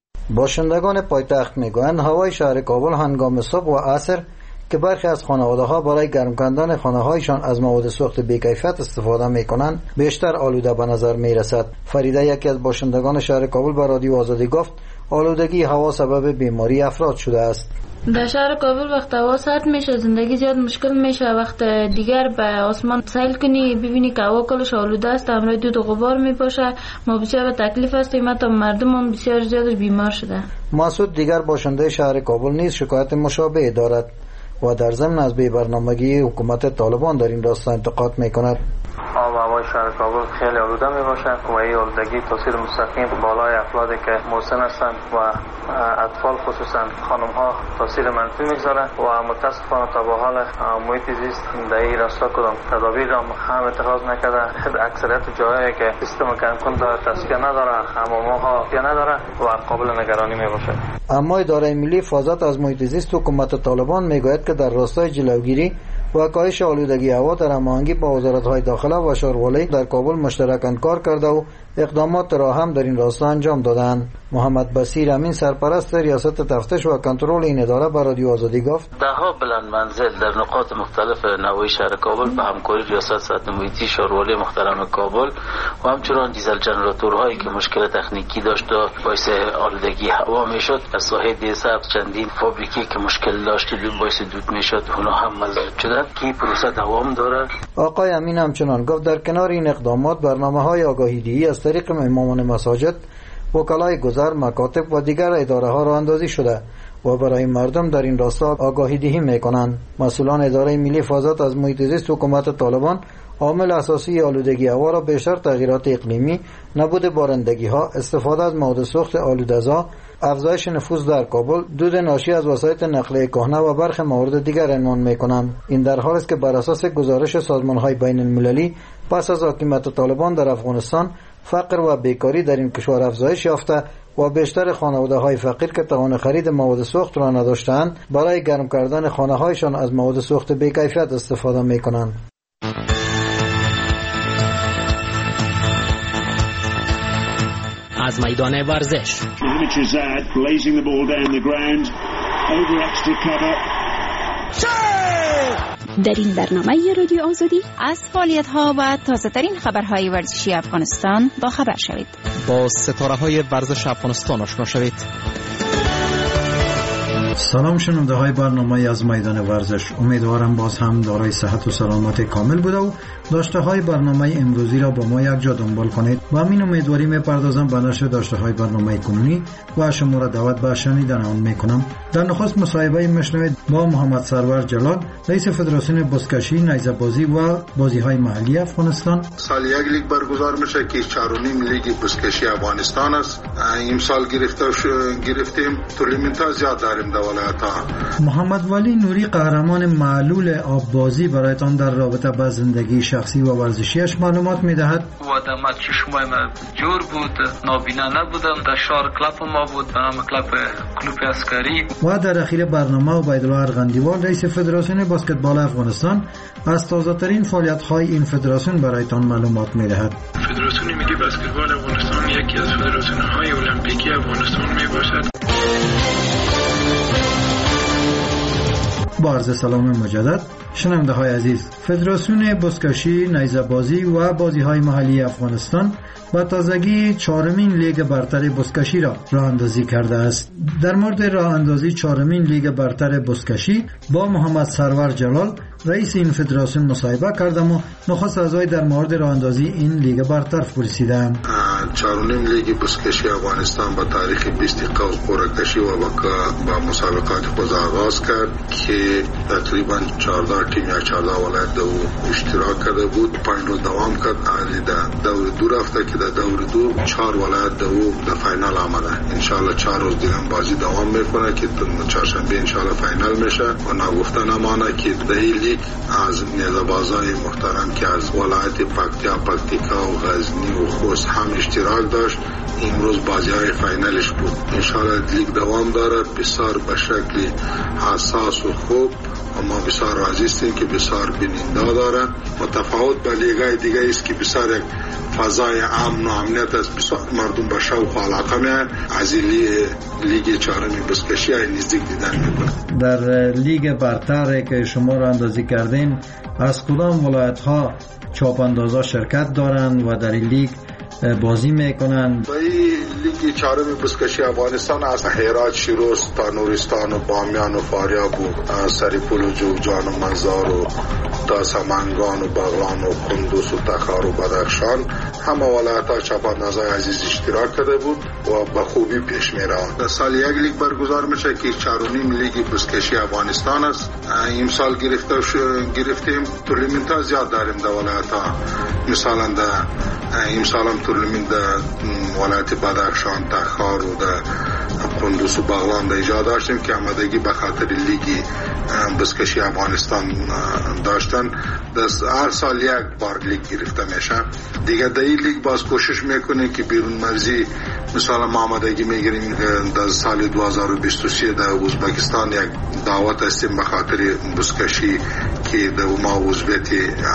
باشندگان پایتخت میگویند هوای شهر کابل هنگام صبح و عصر که برخی از خانواده‌ها برای گرم کردن خانه‌هایشان از مواد سوخت بی‌کیفیت استفاده می‌کنند بیشتر آلوده به نظر می‌رسد. فریده یکی از باشندگان شهر کابل به رادیو آزادی گفت آلودگی هوا سبب بیماری افراد شده است. در شهر کابل وقت هوا سرد میشه زندگی زیاد مشکل میشه. وقت دیگر به آسمان سیل کنی ببینی که هوا کلش آلوده است، همراه دود و غبار میپاشه. ما بسیار تکلیف هستیم، حتی مردم هم بسیار زیاد بیمار شده. مسعود دیگر باشنده شهر کابل نیز شکایت مشابه دارد و در ضمن از بی‌برنامگی حکومت طالبان در این راستا انتقاد میکند. آب و هوای شهر کابل خیلی آلوده می باشد و این آلودگی تاثیر مستقیم بالای افرادی که مسن هستند و اطفال خصوصا خانم ها تاثیر منفی میگذاره و متاسفانه تا به حال محیط زیست در این راستا کدام تدابیر را هم اتخاذ نکرده. اکثریت جاهایی که سیستم کمکن داره تصفیه نداره، حمام‌ها تصفیه نداره و قابل نگرانی می باشد. اما اداره ملی حفاظت از محیط زیست حکومت طالبان میگوید که در راستای جلوگیری و کاهش آلودگی هوا در هماهنگی با وزارت‌های داخله و شاروالی در کابل مشترکاً کار کرده و اقدامات را هم در این راستا انجام دادند. محمد بصیر امین سرپرست ریاست تفتیش و کنترل این اداره به رادیو آزادی گفت ده‌ها بلند منزل در نقاط مختلف نواحی شهر کابل به همکاری ریاست سطح محیطی شاروالی محترم کابل و همچنان دیزل جنراتورهایی که مشکل تکنیکی داشت و باعث آلودگی هوا میشد در ساحه دیساب چندین فابریکی که مشکل داشت باعث دود میشد اونها هم مزرعه شدند که پروسه دوام دارد. آقای امین همچنان گفت در کنار این اقدامات برنامه‌های آگاهی‌دهی از طریق امامان مساجد، وکلای گذر، مکاتب و دیگر اداره‌ها راه اندازی شده و برای مردم در این راستا آگاهی دهی می‌کنند. مسئولان اداره ملی حفاظت از محیط زیست حکومت طالبان عامل اساسی آلودگی هوا را بیشتر تغییرات اقلیمی، نبود بارندگی‌ها، استفاده از مواد سوخت آلوده‌زا، افزایش نفوذ در کابل، دود ناشی از وسایط نقلیه کهنه و برخی موارد دیگر عنوان می‌کنند. این در حالی است که بر اساس گزارش سازمان‌های بین‌المللی پس از حاکمیت طالبان در افغانستان فقر و بیکاری در این کشور افزایش یافته و بیشتر خانواده‌های فقیر که توان خرید مواد سوخت را نداشتند برای گرم کردن خانه‌هایشان از مواد سوخت بی‌کیفیت استفاده می‌کنند. از میدان ورزش در این برنامه رادیو آزادی از فعالیت‌ها و تازه‌ترین خبرهای ورزشی افغانستان با خبر شوید. با ستاره‌های ورزش افغانستان آشنا شوید. سلام شنونده های برنامه از میدان ورزش، امیدوارم باز هم دارای صحت و سلامت کامل بوده و داشته های برنامه امروزی را با ما یک جا دنبال کنید و همین امیدواری میپردازم به نشر داشته های برنامه کنونی و شما را دعوت به شنیدن آن میکنم. در نخست مصاحبه میشنوید با محمد سرور جلال، رئیس فدراسیون بزکشی، نیزه بازی و بازی های محلی افغانستان. سال یک لیگ برگزار میشه که 4.5 لیگ بزکشی افغانستان است. این سال گرفتیم تورنمنت ها زیاد داریم در ولایت ها. محمد ولی نوری، قهرمان معلول آب بازی، برایتان در رابطه با زندگی شخصی و ورزشیش معلومات میدهد. و در مد چشمای من جور بود، نابینا نبودم. در شهر کلاب ما بود به نام کلوب عسکری. و در اخیر برنامه عبیدالله ارغندیوال، رئیس فدراسیون بسکتبال افغانستان، از تازه ترین فعالیت های این فدراسیون برایتان معلومات میدهد. فدراسیون ملی بسکتبال افغانستان یکی از فدراسیون های المپیکی افغانستان می باشد. با عرض سلام مجدد شنونده های عزیز، فدراسیون بزکشی، نیزه بازی و بازی های محلی افغانستان با تازگی 4مین لیگ برتر بزکشی را راه اندازی کرده است. در مورد راه اندازی 4مین لیگ برتر بزکشی با محمد سرور جلال، رئیس این فدراسیون، مصاحبه کردم و نخست از وی در مورد راه اندازی این لیگ برتر پرسیدم. 4.5 لیگ بزکشی افغانستان با تاریخ 20 قوس قرعه کشی و با مسابقات خود آغاز کرد که تقریبا 14 تیم یا 14 ولایت دو اشتراک کرده بود. 5 روز دوام کرد. در دور دو رفته که در دور دو 4 ولایت دو در فاینال آمده. انشالله 4 روز دیگه بازی دوام میکنه که چهارشنبه انشالله فاینال میشه و نگفته نمانه که در این لیگ از نیزه‌بازای محترم که از ولایت پکتیکا و غزنی و خوست هم اشتراک داشت، امروز بازی های فاینالش بود. انشالله لیگ دوام داره، بسیار به شکل حساس و خوب و ما بسیار راضی هستیم که بسیار بیننده داره. متفاوت به لیگای دیگه است که بسیار یک فضای امن و امنیت است، بسیار مردم به شوق و علاقه میان از لیگ 4 بزکشی های نزدیک دیدن میکنه. در لیگ برتر که شما را اندازی کردین، از کدام ولایت ها چاپ اندازا شرکت دارند و در این لیگ بازی میکنن؟ با این لیگ 4 بزکشی افغانستان از هرات، شیراز تا نورستان و بامیان و فاریاب و سریپول و جوزجان و منزار و تا سمنگان و بغلان و کندوز و تخار و بدخشان همه ولایت ها چاپ اندازای عزیز اشتراک کرده بود و به خوبی پیش می رود. در سال یک لیگ برگزار میشه که 4.5 لیگ بزکشی افغانستان است. این سال گرفتیم تورنمنت ها زیاد داریم در ولایت ها. مثلا این سال هم تورنمنت در ولایت بدخشان، تخار و در کندوز و بغلان در ایجاد داشتیم که آمدگی به خاطر لیگ بزکشی افغانستان داشتن. هر سال یک بار لیگ گرفته میشه دیگه. در این لیگ باز کوشش میکنیم که بیرون مرزی، مثلا ما آمدگی میگیریم در سال 2023 در ازبکستان یک دعوت هستیم به خاطر بزکشی که در ما عضویت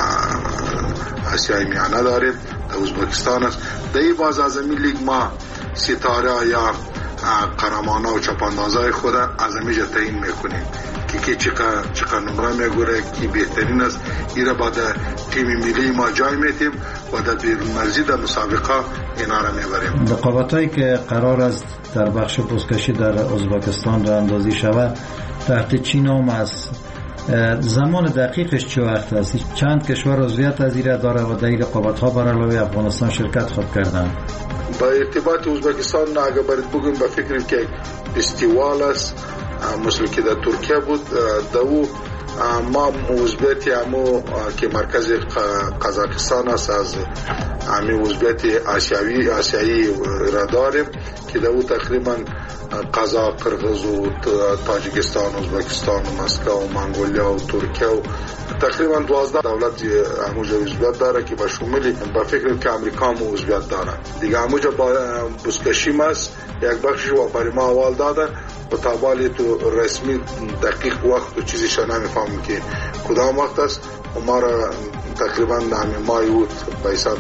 آسیای میانه داریم در ازبکستان است. در این باز از این لیگ ما ستاره یا قهرمانا و چاپاندازای خود از همیشه تعیین میکنیم که چقدر نمره میگوره که بهترین است. ایره با در تیم ملی ما جای میتیم و در بیرون مرزی در مسابقه اینا را میبریم. رقابتایی که قرار است در بخش بزکشی در ازبکستان را اندازی شود تحت چی نام است؟ زمان دقیقش چه وقت است؟ چند کشور عضویت از ایره داره و در این رقابت‌ها بر علاوه افغانستان شرکت خود کردند؟ با ارتباط ازبکستان اگه برید بگیم به فکر که استیوال است، مثل که در ترکیه بود، در او ما عضویت همو که مرکز قزاقستان است از همین عضویت آسیایی را داریم که در او تقریبا قزاق، قرغز و تاجیکستان، ازبکستان و مسکو و منگولیا و ترکیه و تقریبا 12 دولت هموجا عضویت داره که به شمول به فکر که امریکا هم عضویت داره دیگه. هموجا با بسکشیم است یک بخشش و برای ما اول داده و تابالی تو رسمی دقیق وقت و چیزیش نمیفهمم که کدام وقت است و ما را تقریبا همین ماه بود به حساب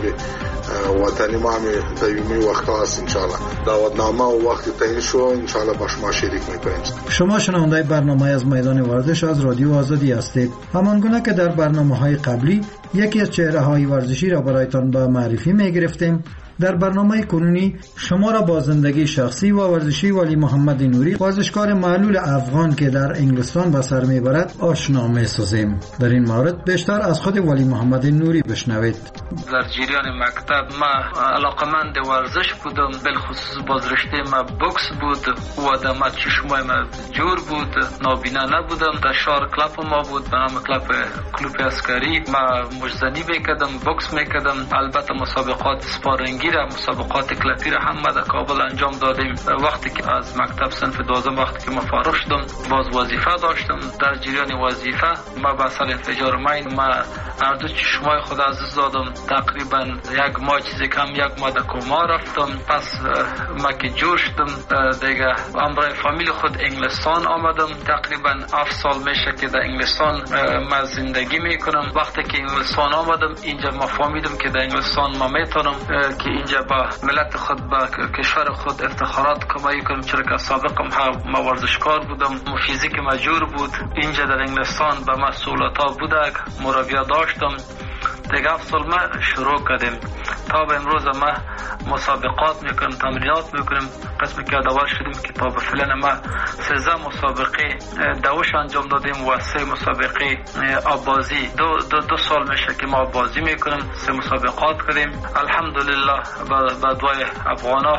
وطنی ما همین دیومی وقت هست. انشاءالله دعوتنامه و وقت تعیین شو انشاءالله با شما شریک میکنیم. شما شنونده برنامه از میدان ورزش از رادیو آزادی هستید. همانگونه که در برنامه‌های قبلی یکی از چهره‌های ورزشی را برایتان به معرفی می‌گرفتیم، در برنامه کنونی شما را با زندگی شخصی و ورزشی ولی محمد نوری، ورزشکار معلول افغان که در انگلستان به سر میبرد، آشنا می‌سازیم. در این مورد بیشتر از خود ولی محمد نوری بشنوید. در جریان مکتب ما علاقمند ورزش بودم، بالخصوص بازرشته ما بوکس بود و دم چشمای ما جور بود، نابینا نبودم. در شهر کلاب ما بود به نام کلوب عسکری. ما مجزنی میکردم، بوکس میکردم. البته مسابقات سپارینگی را، مسابقات کلپی را هم در کابل انجام دادیم. وقتی که از مکتب صنف 12 وقتی که ما فارغ شدم باز وظیفه داشتم. در جریان وظیفه ما به اثر انفجار مین ما هر دو چشمای خود از دست دادم. تقریبا یک ماه چیزی کم یک ماه در کما رفتم. پس ما که جور شدم دیگه همراه فامیل خود انگلستان آمدم. تقریبا 7 سال میشه که در انگلستان ما زندگی میکنم. وقتی که انگلستان آمدم اینجا ما فهمیدم که در انگلستان ما میتونم که اینجا با ملت خود، با کشور خود افتخارات کمایی کنم، چرا که سابقم ما ورزشکار بودم، فیزیک مجور بود. اینجا در انگلستان به مسئولیت ها بوده، مربی داشتم. دیگه 7 سال ما شروع کردیم تا به امروز ما مسابقات میکنیم، تمرینات میکنیم. قسمی که یادآور شدیم که تا به فعلا ما 13 مسابقه دوش انجام دادیم و 3 مسابقه آبازی. دو سال میشه که ما آبازی میکنیم، 3 مسابقات کردیم. الحمدلله با دعای افغانا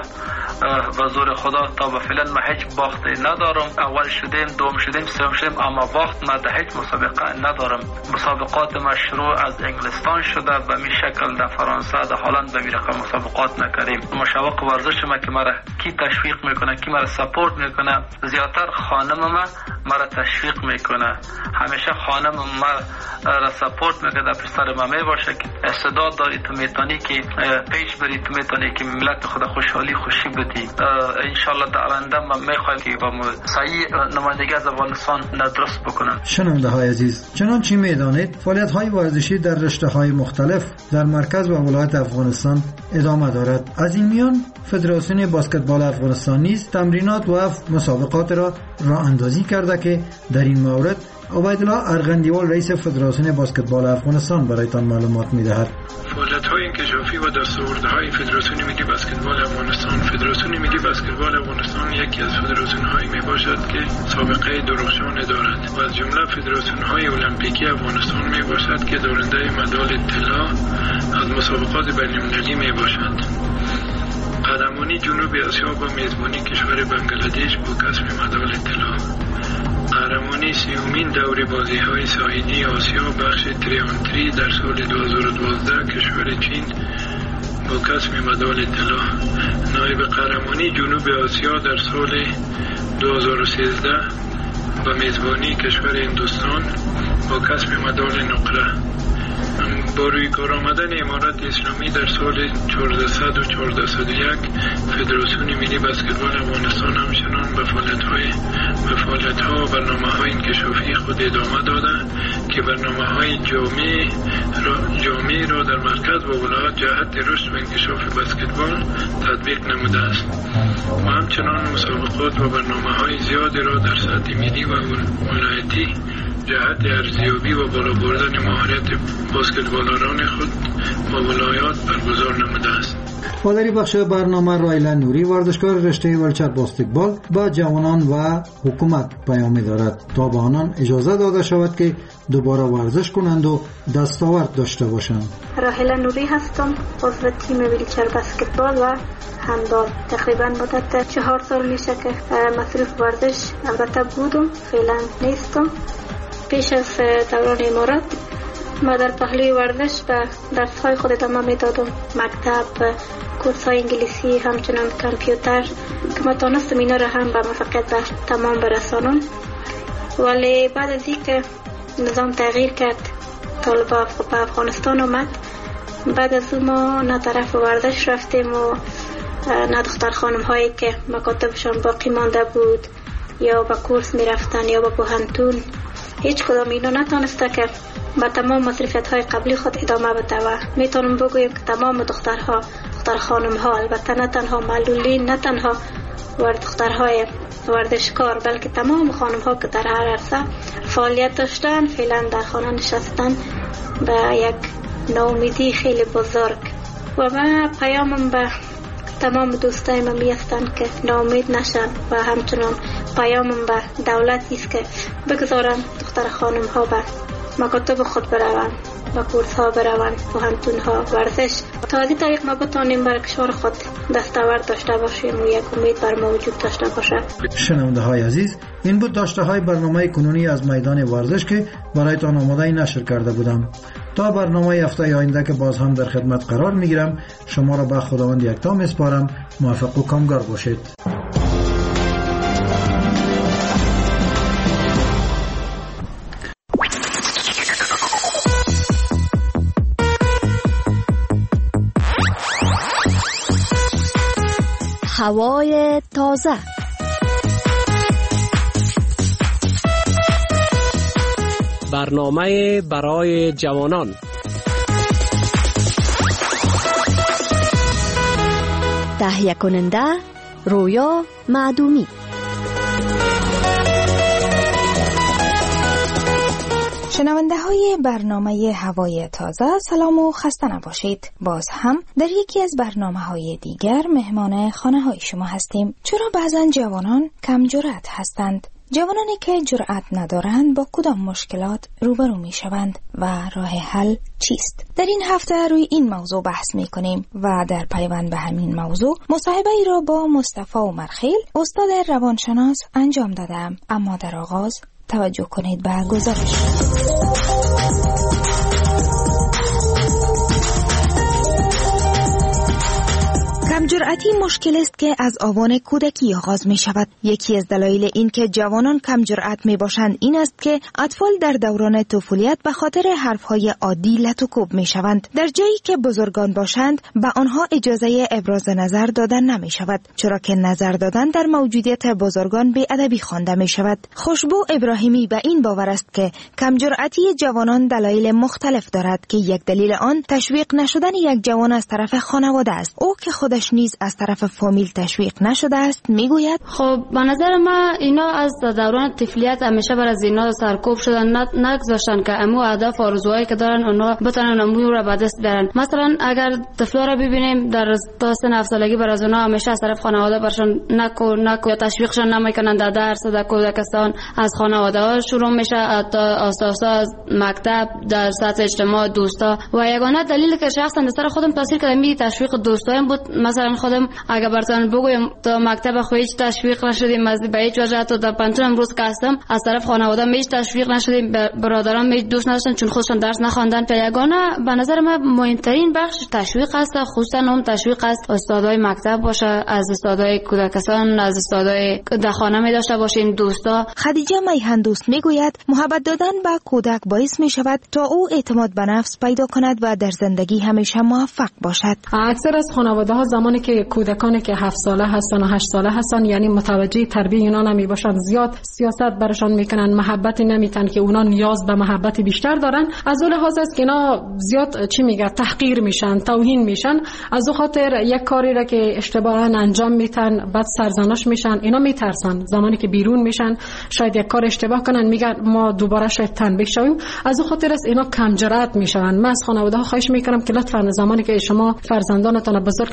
و زور خدا تا به فعلا ما هیچ باختی ندارم. اول شدیم، دوم شدیم، سوم شدیم، اما باخت ما در هیچ مسابقه ندارم. مسابقات ما شروع از انگلستان شده، به می شکل در فرانسه، در هلند به می رقم مسابقات نکردیم. مشوق ورزش ما که مرا کی تشویق میکنه، کی مرا سپورت میکنه، زیادتر خانم ما مرا تشویق میکنه. همیشه خانم ما را سپورت میکنه، در پسر ما میباشه که استعداد داری، تو میتونی که پیش بری، تو میتونی که ملت خود خوشحالی خوشی بدی. انشالله در آینده ما میخوایم که با صحیح نمایندگی از افغانستان درست بکنن. شنونده های عزیز، چنانچه میدانید فعالیت های ورزشی در رشته های مختلف در مرکز و ولایت افغانستان ادامه دارد. از این میان فدراسیون بسکتبال افغانستان نیز تمرینات و مسابقات را راه اندازی کرده که در این مورد عبیدالله ارغندیوال رئیس فدراسیون بسکتبال افغانستان برایتان معلومات می‌دهد. فعالیت‌های انکشافی و دستاوردهای فدراسیون ملی بسکتبال افغانستان. فدراسیون ملی بسکتبال افغانستان یکی از فدراسیون‌هایی میباشد که سابقه درخشان دارد و از جمله فدراسیون‌های المپیکی افغانستان میباشد که دارنده مدال طلا از مسابقات بین‌المللی میباشد. قهرمانی جنوب آسیا با میزبانی کشور بنگلادش با کسب مدال طلا. قهرمانی 30مین دور بازی‌های ساحلی آسیا بخش 3-on-3 در سال 2012 کشور چین با کسب مدال طلا. نایب قهرمانی جنوب آسیا در سال 2013 با میزبانی کشور هندوستان با کسب مدال نقره. با روی کار آمدن امارات اسلامی در سال 1400 و 1401 فدراسیون ملی بسکتبال افغانستان همچنان به فعالیت‌ها و برنامه‌های انکشافی خود ادامه داده که برنامه‌های جامع را در مرکز و ولایات جهت رشد و انکشاف بسکتبال تطبیق نموده است و همچنان مسابقات و برنامه‌های زیادی را در سطح ملی و ولایتی جهت ارزیابی و بالا بردن مهارت بسکتبالران خود با ولایات برگزار نموده است. در بخش برنامه رایلا نوری ورزشکار رشته ولچر بسکتبال با جوانان و حکومت پیامی دارد تا به آنان اجازه داده شود که دوباره ورزش کنند و دستاورد داشته باشند. راهلا نوری هستم، عضو تیم ویلچر بسکتبال و هندبال. تقریبا مدت 4 سال میشه که مصروف ورزش البته بودم، فعلا نیستم. پیش از دوران امارات ما در پهلوی ورزش به درس‌های خود ادامه میدادم، مکتب، کورس‌های انگلیسی، همچنان کامپیوتر که ما تانستم اینا را هم به موفقیت تمام برسانم. ولی بعد از اینکه نظام تغییر کرد، طالبان به افغانستان آمد، بعد از اون ما نه طرف ورزش رفتیم و نه دختر خانم هایی که مکاتبشان باقی مانده بود یا به کورس می رفتن یا به پوهنتون، هیچ کدام اینا نتانسته که با تمام مصرفیت های قبلی خود ادامه بده. و میتونم بگویم که تمام دختر خانم ها، البته نه تنها معلولین، نه تنها دخترهای ورزشکار، بلکه تمام خانم ها که در هر عرصه فعالیت داشتن، فعلا در خانه نشستن به یک ناامیدی خیلی بزرگ. و من پیامم به تمام دوستای من میستن که ناامید نشن و همچنان پیامم به دولتی است که بگذارن دختر خانم ها به مکاتب خود بروند، به کورس ها بروند، پوهنتون ها، ورزش، تا از این طریق ما بتانیم بر کشور خود دستاورد داشته باشیم و یک امید بر ما وجود داشته باشه. شنونده های عزیز، این بود داشته های برنامه کنونی از میدان ورزش که برایتان آماده نشر کرده بودم. تا برنامه هفته آینده که باز هم در خدمت قرار میگیرم، شما را به خداوند یکتا میسپارم. موفق و کامگار باشید. هوای تازه، برنامه برای جوانان، تهیه کننده رویا معدومی. شنونده های برنامه هوای تازه، سلام و خسته نباشید. باز هم در یکی از برنامه های دیگر مهمان خانه های شما هستیم. چرا بعضا جوانان کم جرأت هستند؟ جوانانی که جرأت ندارند با کدام مشکلات روبرو می شوند و راه حل چیست؟ در این هفته روی این موضوع بحث می کنیم و در پیوند به همین موضوع مصاحبه ای را با مصطفی عمرخیل، استاد روانشناس انجام دادم. اما در آغاز توجه کنید به گزارش. کمجرأتی مشکل است که از آوان کودکی آغاز می شود. یکی از دلایل این که جوانان کمجرأت می باشند این است که اطفال در دوران طفولیت به خاطر حرفهای عادی لت و کوب می شوند. در جایی که بزرگان باشند به آنها اجازه ابراز نظر دادن نمی شود، چرا که نظر دادن در موجودیت بزرگان بی‌ادبی خوانده می شود. خوشبو ابراهیمی به این باور است که کمجرأتی جوانان دلایل مختلف دارد که یک دلیل آن تشویق نشدن یک جوان از طرف خانواده است. او که خودش نیز از طرف فامیل تشویق نشده است میگوید خب به نظر من اینا از دوران طفولیت همیشه بر از اینا سرکوب شدن، نگذاشتن که امو اهداف و آرزوهایی که دارن اونا بتونن امو رو به دست بیارن. مثلا اگر طفلا رو ببینیم در تا سن 7 سالگی بر از اونا همیشه از طرف خانواده برشون نکو یا تشویقشون نمیکنن در درس در کودکستان از خانواده ها شروع میشه تا آساسا از مکتب در سطح اجتماع دوستا و یگانه دلیلی که شخصا در سر خودم تاثیر کرده می تشویق دوستایم بود. مثلا خودم اگه براتون بگویم تا مکتب خو هیچ تشویق نشدیم، از به هیچ وجه تا پنجم امروز که هستم از طرف خانواده هیچ تشویق نشدیم، برادران هیچ دوست نداشتن چون خودشون درس نخواندن. تا یگانه به نظر من مهمترین بخش تشویق است، خصوصا اون تشویق است استادای مکتب باشه، از استادای کودکستان، از استادای در خانه می داشته باشیم دوستا. خدیجه میهن دوست میگوید محبت دادن به کودک باعث می شود تا او اعتماد به نفس پیدا کند و در زندگی همیشه موفق باشد. اکثر از خانواده ها زمانی که کودکانی که 7 ساله هستن و 8 ساله هستن یعنی متوجه تربیت اونا نمی باشن، زیاد سیاست برشان میکنن، محبت نمیتن که اونا نیاز به محبت بیشتر دارن. از اون لحاظ است که اینا زیاد تحقیر میشن، توهین میشن. از اون خاطر یک کاری را که اشتباها انجام میتن بعد سرزنش میشن، اینا میترسن زمانی که بیرون میشن شاید یک کار اشتباه کنن میگن ما دوباره شاید تنبیه شویم. از اون خاطر است اینا کم جرأت میشن. من از خانواده ها خواهش میکنم که لطفا زمانی که شما فرزندانتون بزرگ میکنین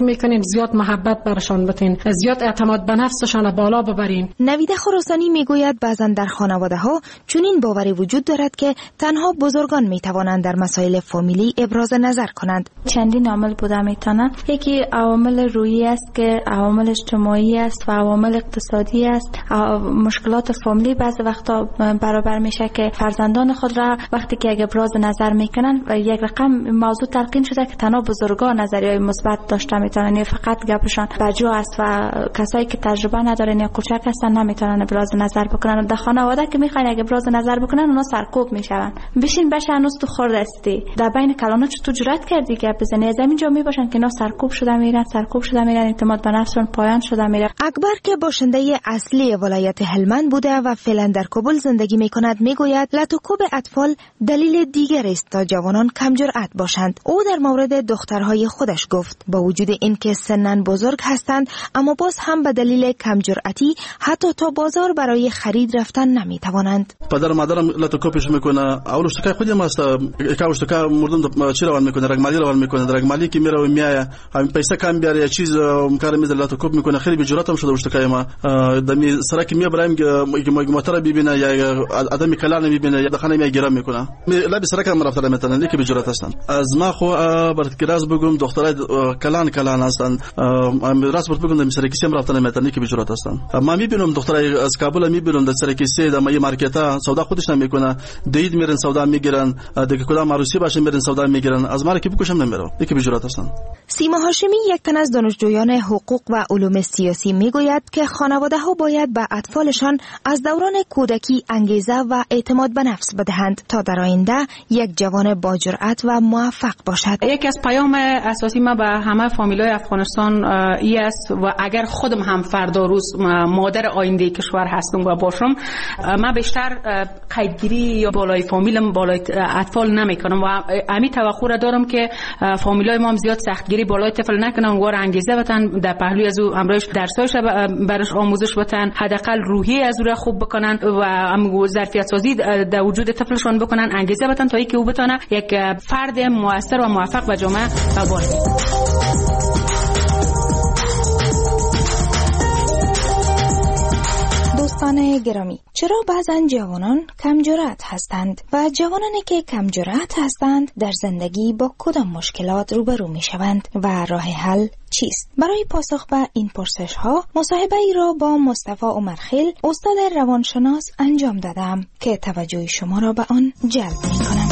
زیاد محبت برشان بتین، زیاد اعتماد به نفسشان بالا ببرین. نویده خراسانی میگوید بعضا در خانواده ها چنین باوری وجود دارد که تنها بزرگان میتوانند در مسائل فامیلی ابراز نظر کنند. چندین عامل بوده میتونه. یکی عوامل روحی است که عوامل اجتماعی است و عوامل اقتصادی است. مشکلات فامیلی بعضی وقتا برابر میشه که فرزندان خود را وقتی که اگه ابراز نظر میکنن و یک رقم موضوع تلقین شده که تنها بزرگان نظریه مثبت داشته میتونن، یعنی فقط گپشان بجا است و کسایی که تجربه ندارن یا کوچک هستن نمیتونن ابراز نظر بکنن. در خانواده که میخواین اگه ابراز نظر بکنن اونا سرکوب میشون. بشین بشه هنوز تو خورد استی، در بین کلانو چطور جرأت کردی گپ بزنی؟ از همینجا میباشن که اینا سرکوب شده میرن، اعتماد به نفسشون پایان شده میره. اکبر که باشنده اصلی ولایت هلمند بوده و فعلا در کابل زندگی میکند میگوید لطوکوب اطفال دلیل دیگر است تا جوانان کم جرأت باشند. او در مورد دخترهای خودش گفت با وجود اینکه سنن بزرگ هستند اما باز هم به دلیل کم جرأتی حتی تا بازار برای خرید رفتن نمیتوانند. پدر مادرم لطوکوبش میکنه، اولش که خودم است یکاوش که مردم چی روان میکنه، رگمالی روان میکنه، رگمالی که میره و میایه همین پیسه کم بیاره یا چیز کار میذاره لطوکوب میکنه. خیلی به جرأتم شده وشتکای ما دمی سرک میبرم که موتور ببینه یا آدمی کلان ببینه یا دخانه میگیرم میکنه. لب سرک هم رفتن مثلا لیک به جرأت هستن. از ما خو برات کراز بگم دخترای کلان هستن، راست برات بگم سرکیسی هم رفتن مثلا لیک به جرأت هستن. ما میبینم دخترای از کابل میبینم در سرکیسی در مای مارکتا سودا خودش نمیکنه، دید میرن سودا میگیرن، دیگه کدام عروسی باشه میرن سودا میگیرن. از ما کی بکشم نمیرم لیک به جرأت هستن. سیما هاشمی یک تن از دانشجویان حقوق و علوم سیاسی میگوید که خانواده‌ها باید به اطفالشان از دوران کودکی انگیزه و اعتماد به نفس بدهند تا در آینده یک جوان با جرأت و موفق باشد. یکی از پیام اساسی ما به همه فامیلای افغانستان ای است و اگر خودم هم فردا روز مادر آینده کشور هستم و باشم، من بیشتر قیدگیری یا بالای فامیلم بالای اطفال نمیکنم و امی توقع را دارم که فامیلای ما هم زیاد سختگیری بالای طفل نکنن، وار انگیزه بتن در پهلوی از او امروز درسایش برش آموزش بتن، حداقل روحی از او را خوب بکنن و ظرفیت سازی در وجود طفلشون بکنن، انگیزه بتن تا اینکه او بتونه یک فرد موثر و موفق و جامعه باشه. دوستان گرامی، چرا بعضن جوانان کم جرأت هستند و جوانانی که کم جرأت هستند در زندگی با کدام مشکلات روبرو می شوند و راه حل چیست؟ برای پاسخ به این پرسش ها مصاحبه ای را با مصطفی عمرخیل استاد روانشناس انجام دادم که توجه شما را به آن جلب می کنم.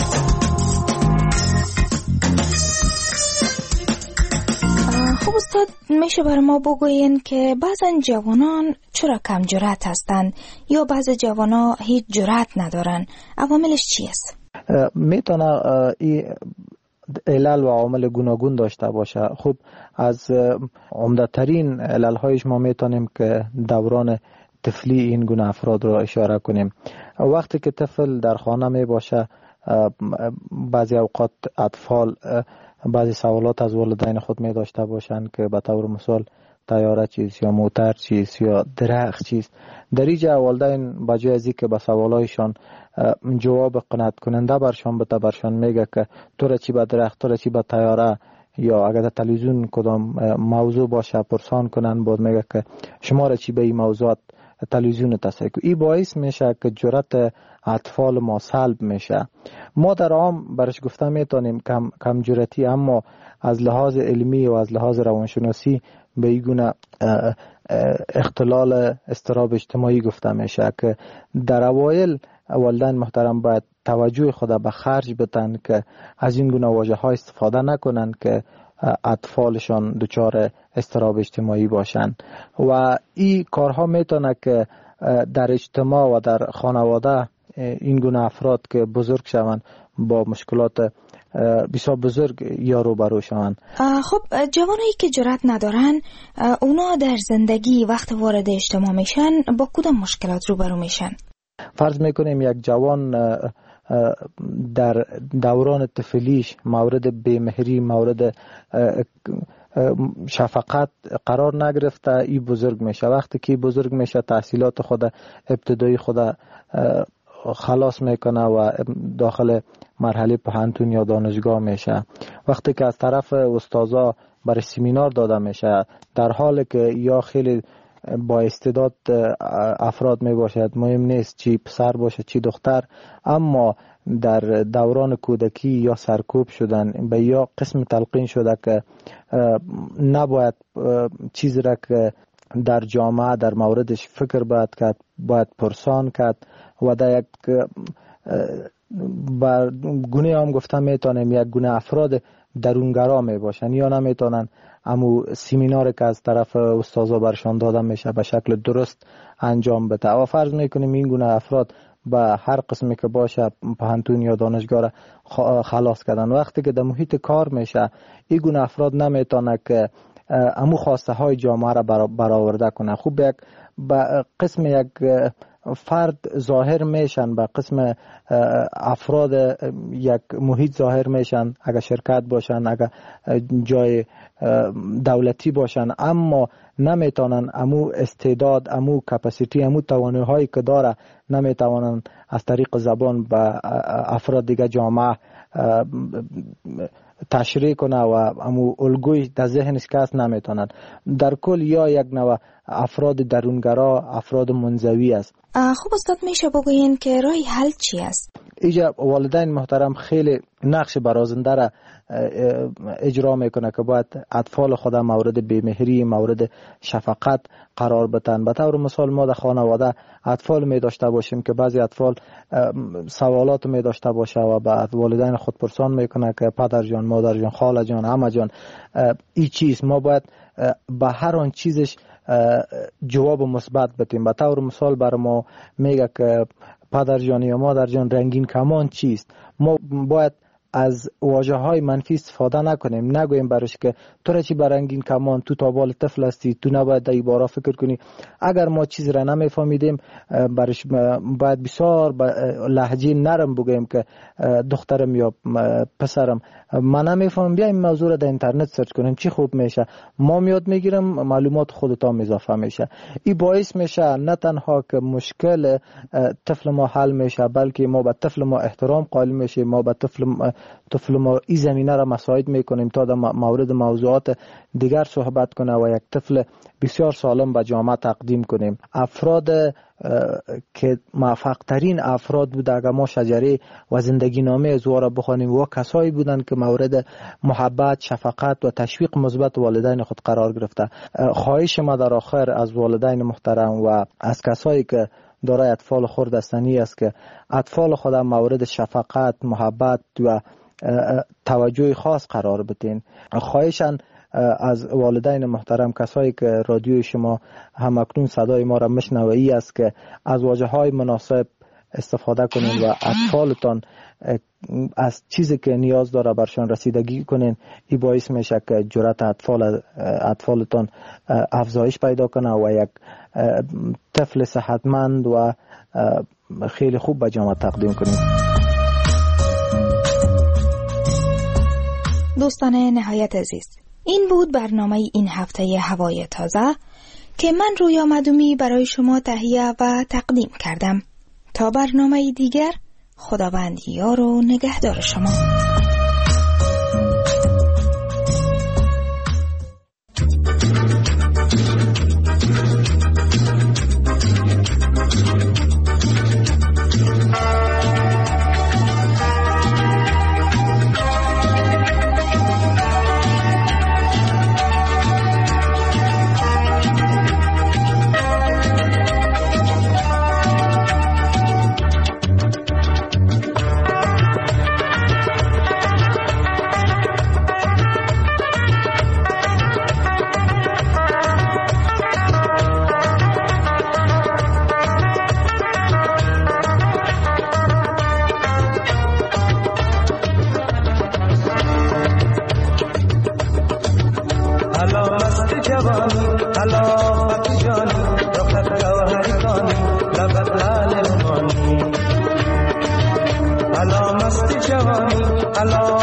خب استاد، میشه برای ما بگوین که بعضن جوانان چرا کم جرأت هستند یا بعض جوانا هیچ جرأت ندارن؟ عواملش چی است؟ میتونه این علل و عوامل گوناگون داشته باشه. خب از عمده‌ترین علل‌هایش ما میتونیم که دوران طفلی این گونه افراد رو اشاره کنیم. وقتی که طفل در خانه می باشه، بعضی اوقات اطفال بعضی سوالات از والدین خود می داشته باشند که به طور مثال تیاره چیست یا موتر چیست یا درخت چیست. در اینجا والدین بجای از اینکه به سوالایشان جواب قناعت کننده برشان میگه که تو را چی به درخت، تو را چی به تیاره، یا اگر در تلویزیون کدام موضوع باشه پرسان کنن بود میگه که شما را چی به این موضوعات تلویزیون تصحیح. این باعث میشه که جرأت اطفال ما سلب میشه. ما در عام برش گفته میتونیم کم جرأتی، اما از لحاظ علمی و از لحاظ روانشناسی به این گونه اختلال اضطراب اجتماعی گفته میشه که در اوایل والدین محترم باید توجه خود به خرج بدن که از این گونه واژه‌ها استفاده نکنن که اطفالشان دچار اضطراب اجتماعی باشن و این کارها میتونه که در اجتماع و در خانواده این گونه افراد که بزرگ شوند با مشکلات بسیار بزرگ یا روبرو شوند. خب جوانایی که جرأت ندارن، اونا در زندگی وقت وارد اجتماع میشن با کدام مشکلات روبرو میشن؟ فرض میکنیم یک جوان در دوران طفلیش مورد بیمهری، مورد شفقت قرار نگرفته، ای بزرگ میشه. وقتی که بزرگ میشه تحصیلات خود ابتدایی خود خلاص میکنه و داخل مرحله پوهنتون یا دانشگاه میشه. وقتی که از طرف استادا برای سمینار داده میشه، در حالی که یا خیلی با استعداد افراد می باشد، مهم نیست چی پسر باشه چی دختر، اما در دوران کودکی یا سرکوب شدن به یا قسم تلقین شده که نباید چیزی را که در جامعه در موردش فکر باید کرد، باید پرسان کرد و در یک بر گونه هم گفتم میتونیم یک گونه افراد درونگرا می باشن یا نمیتونن امو سمیناری که از طرف استادا برشان داده میشه به شکل درست انجام بده و فرض میکنیم این گونه افراد به هر قسمی که باشه پانتون یا دانشگاه را خلاص کردن. وقتی که در محیط کار میشه این گونه افراد نمیتونه که امو خواسته های جامعه را برآورده کنه. خوب یک به قسم یک فرد ظاهر میشن، به قسم افراد یک محیط ظاهر میشن، اگر شرکت باشن، اگر جای دولتی باشن، اما نمیتونن امو استعداد، امو کپاسیتی، امو توانایی هایی که داره نمیتونن از طریق زبان به افراد دیگه جامعه تشریح کنه و امو الگوی در ذهنش کس نمیتونن. در کل یا یک نوع افراد درونگرا، افراد منزوی است. خب استاد میشه بگوین که راه حل چی است؟ اینجا والدین محترم خیلی نقش برازنده را اجرا میکنه که باید اطفال خود مورد بیمهری، مورد شفقت قرار بدن. به طور مثال ما در خانواده اطفال می داشته باشیم که بعضی اطفال سوالات می داشته باشه و بعد والدین خود پرسان میکنه که پدر جان، مادر جان، خاله جان، عمه جان این چیز، ما باید به هر آن چیزش جواب مثبت بدیم. به طور مثال بر ما میگه که پدر جان یا مادر جان رنگین کمان چیست، ما باید از واژه های منفی استفاده نکنیم، نگوییم برش که تو را چی برنگین کمان، تو تابال طفل هستی، تو نباید در عباره فکر کنی. اگر ما چیز را نمیفهمیدیم برش باید بسیار لهجه نرم بگوییم که دخترم یا پسرم من نمیفهمم، بیا این موضوع را در اینترنت سرچ کنیم چی خوب میشه، ما میاد میگیرم معلومات خودتان اضافه میشه. این باعث میشه نه تنها که مشکل طفل ما حل میشه، بلکه ما به طفل ما احترام قائل میشیم، ما به طفل ما این زمینه را مساعد میکنیم تا در مورد موضوعات دیگر صحبت کنه و یک طفل بسیار سالم به جامعه تقدیم کنیم. افراد که موفق ترین افراد بود اگر ما شجره و زندگی نامه از او را بخوانیم و کسایی بودند که مورد محبت، شفقت و تشویق مثبت والدین خود قرار گرفته. خواهش ما در آخر از والدین محترم و از کسایی که دارای اطفال خرد هستنی است که اطفال خود مورد شفقت، محبت و توجه خاص قرار بدین. خواهشاً از والدین محترم، کسایی که رادیوی شما همکنون صدای ما را میشنوید است که از واژه‌های مناسب استفاده کنین و اطفالتان از چیزی که نیاز داره برشان رسیدگی کنین. این باعث میشه که جرأت اطفالتان افزایش پیدا کنه و یک طفل صحتمند و خیلی خوب به جامعه تقدیم کنید. دوستان نهایت عزیز، این بود برنامه این هفته هوای تازه که من رویا مدومی برای شما تهیه و تقدیم کردم. تا برنامه دیگر، خداوند یار و نگهدار شما. Hello.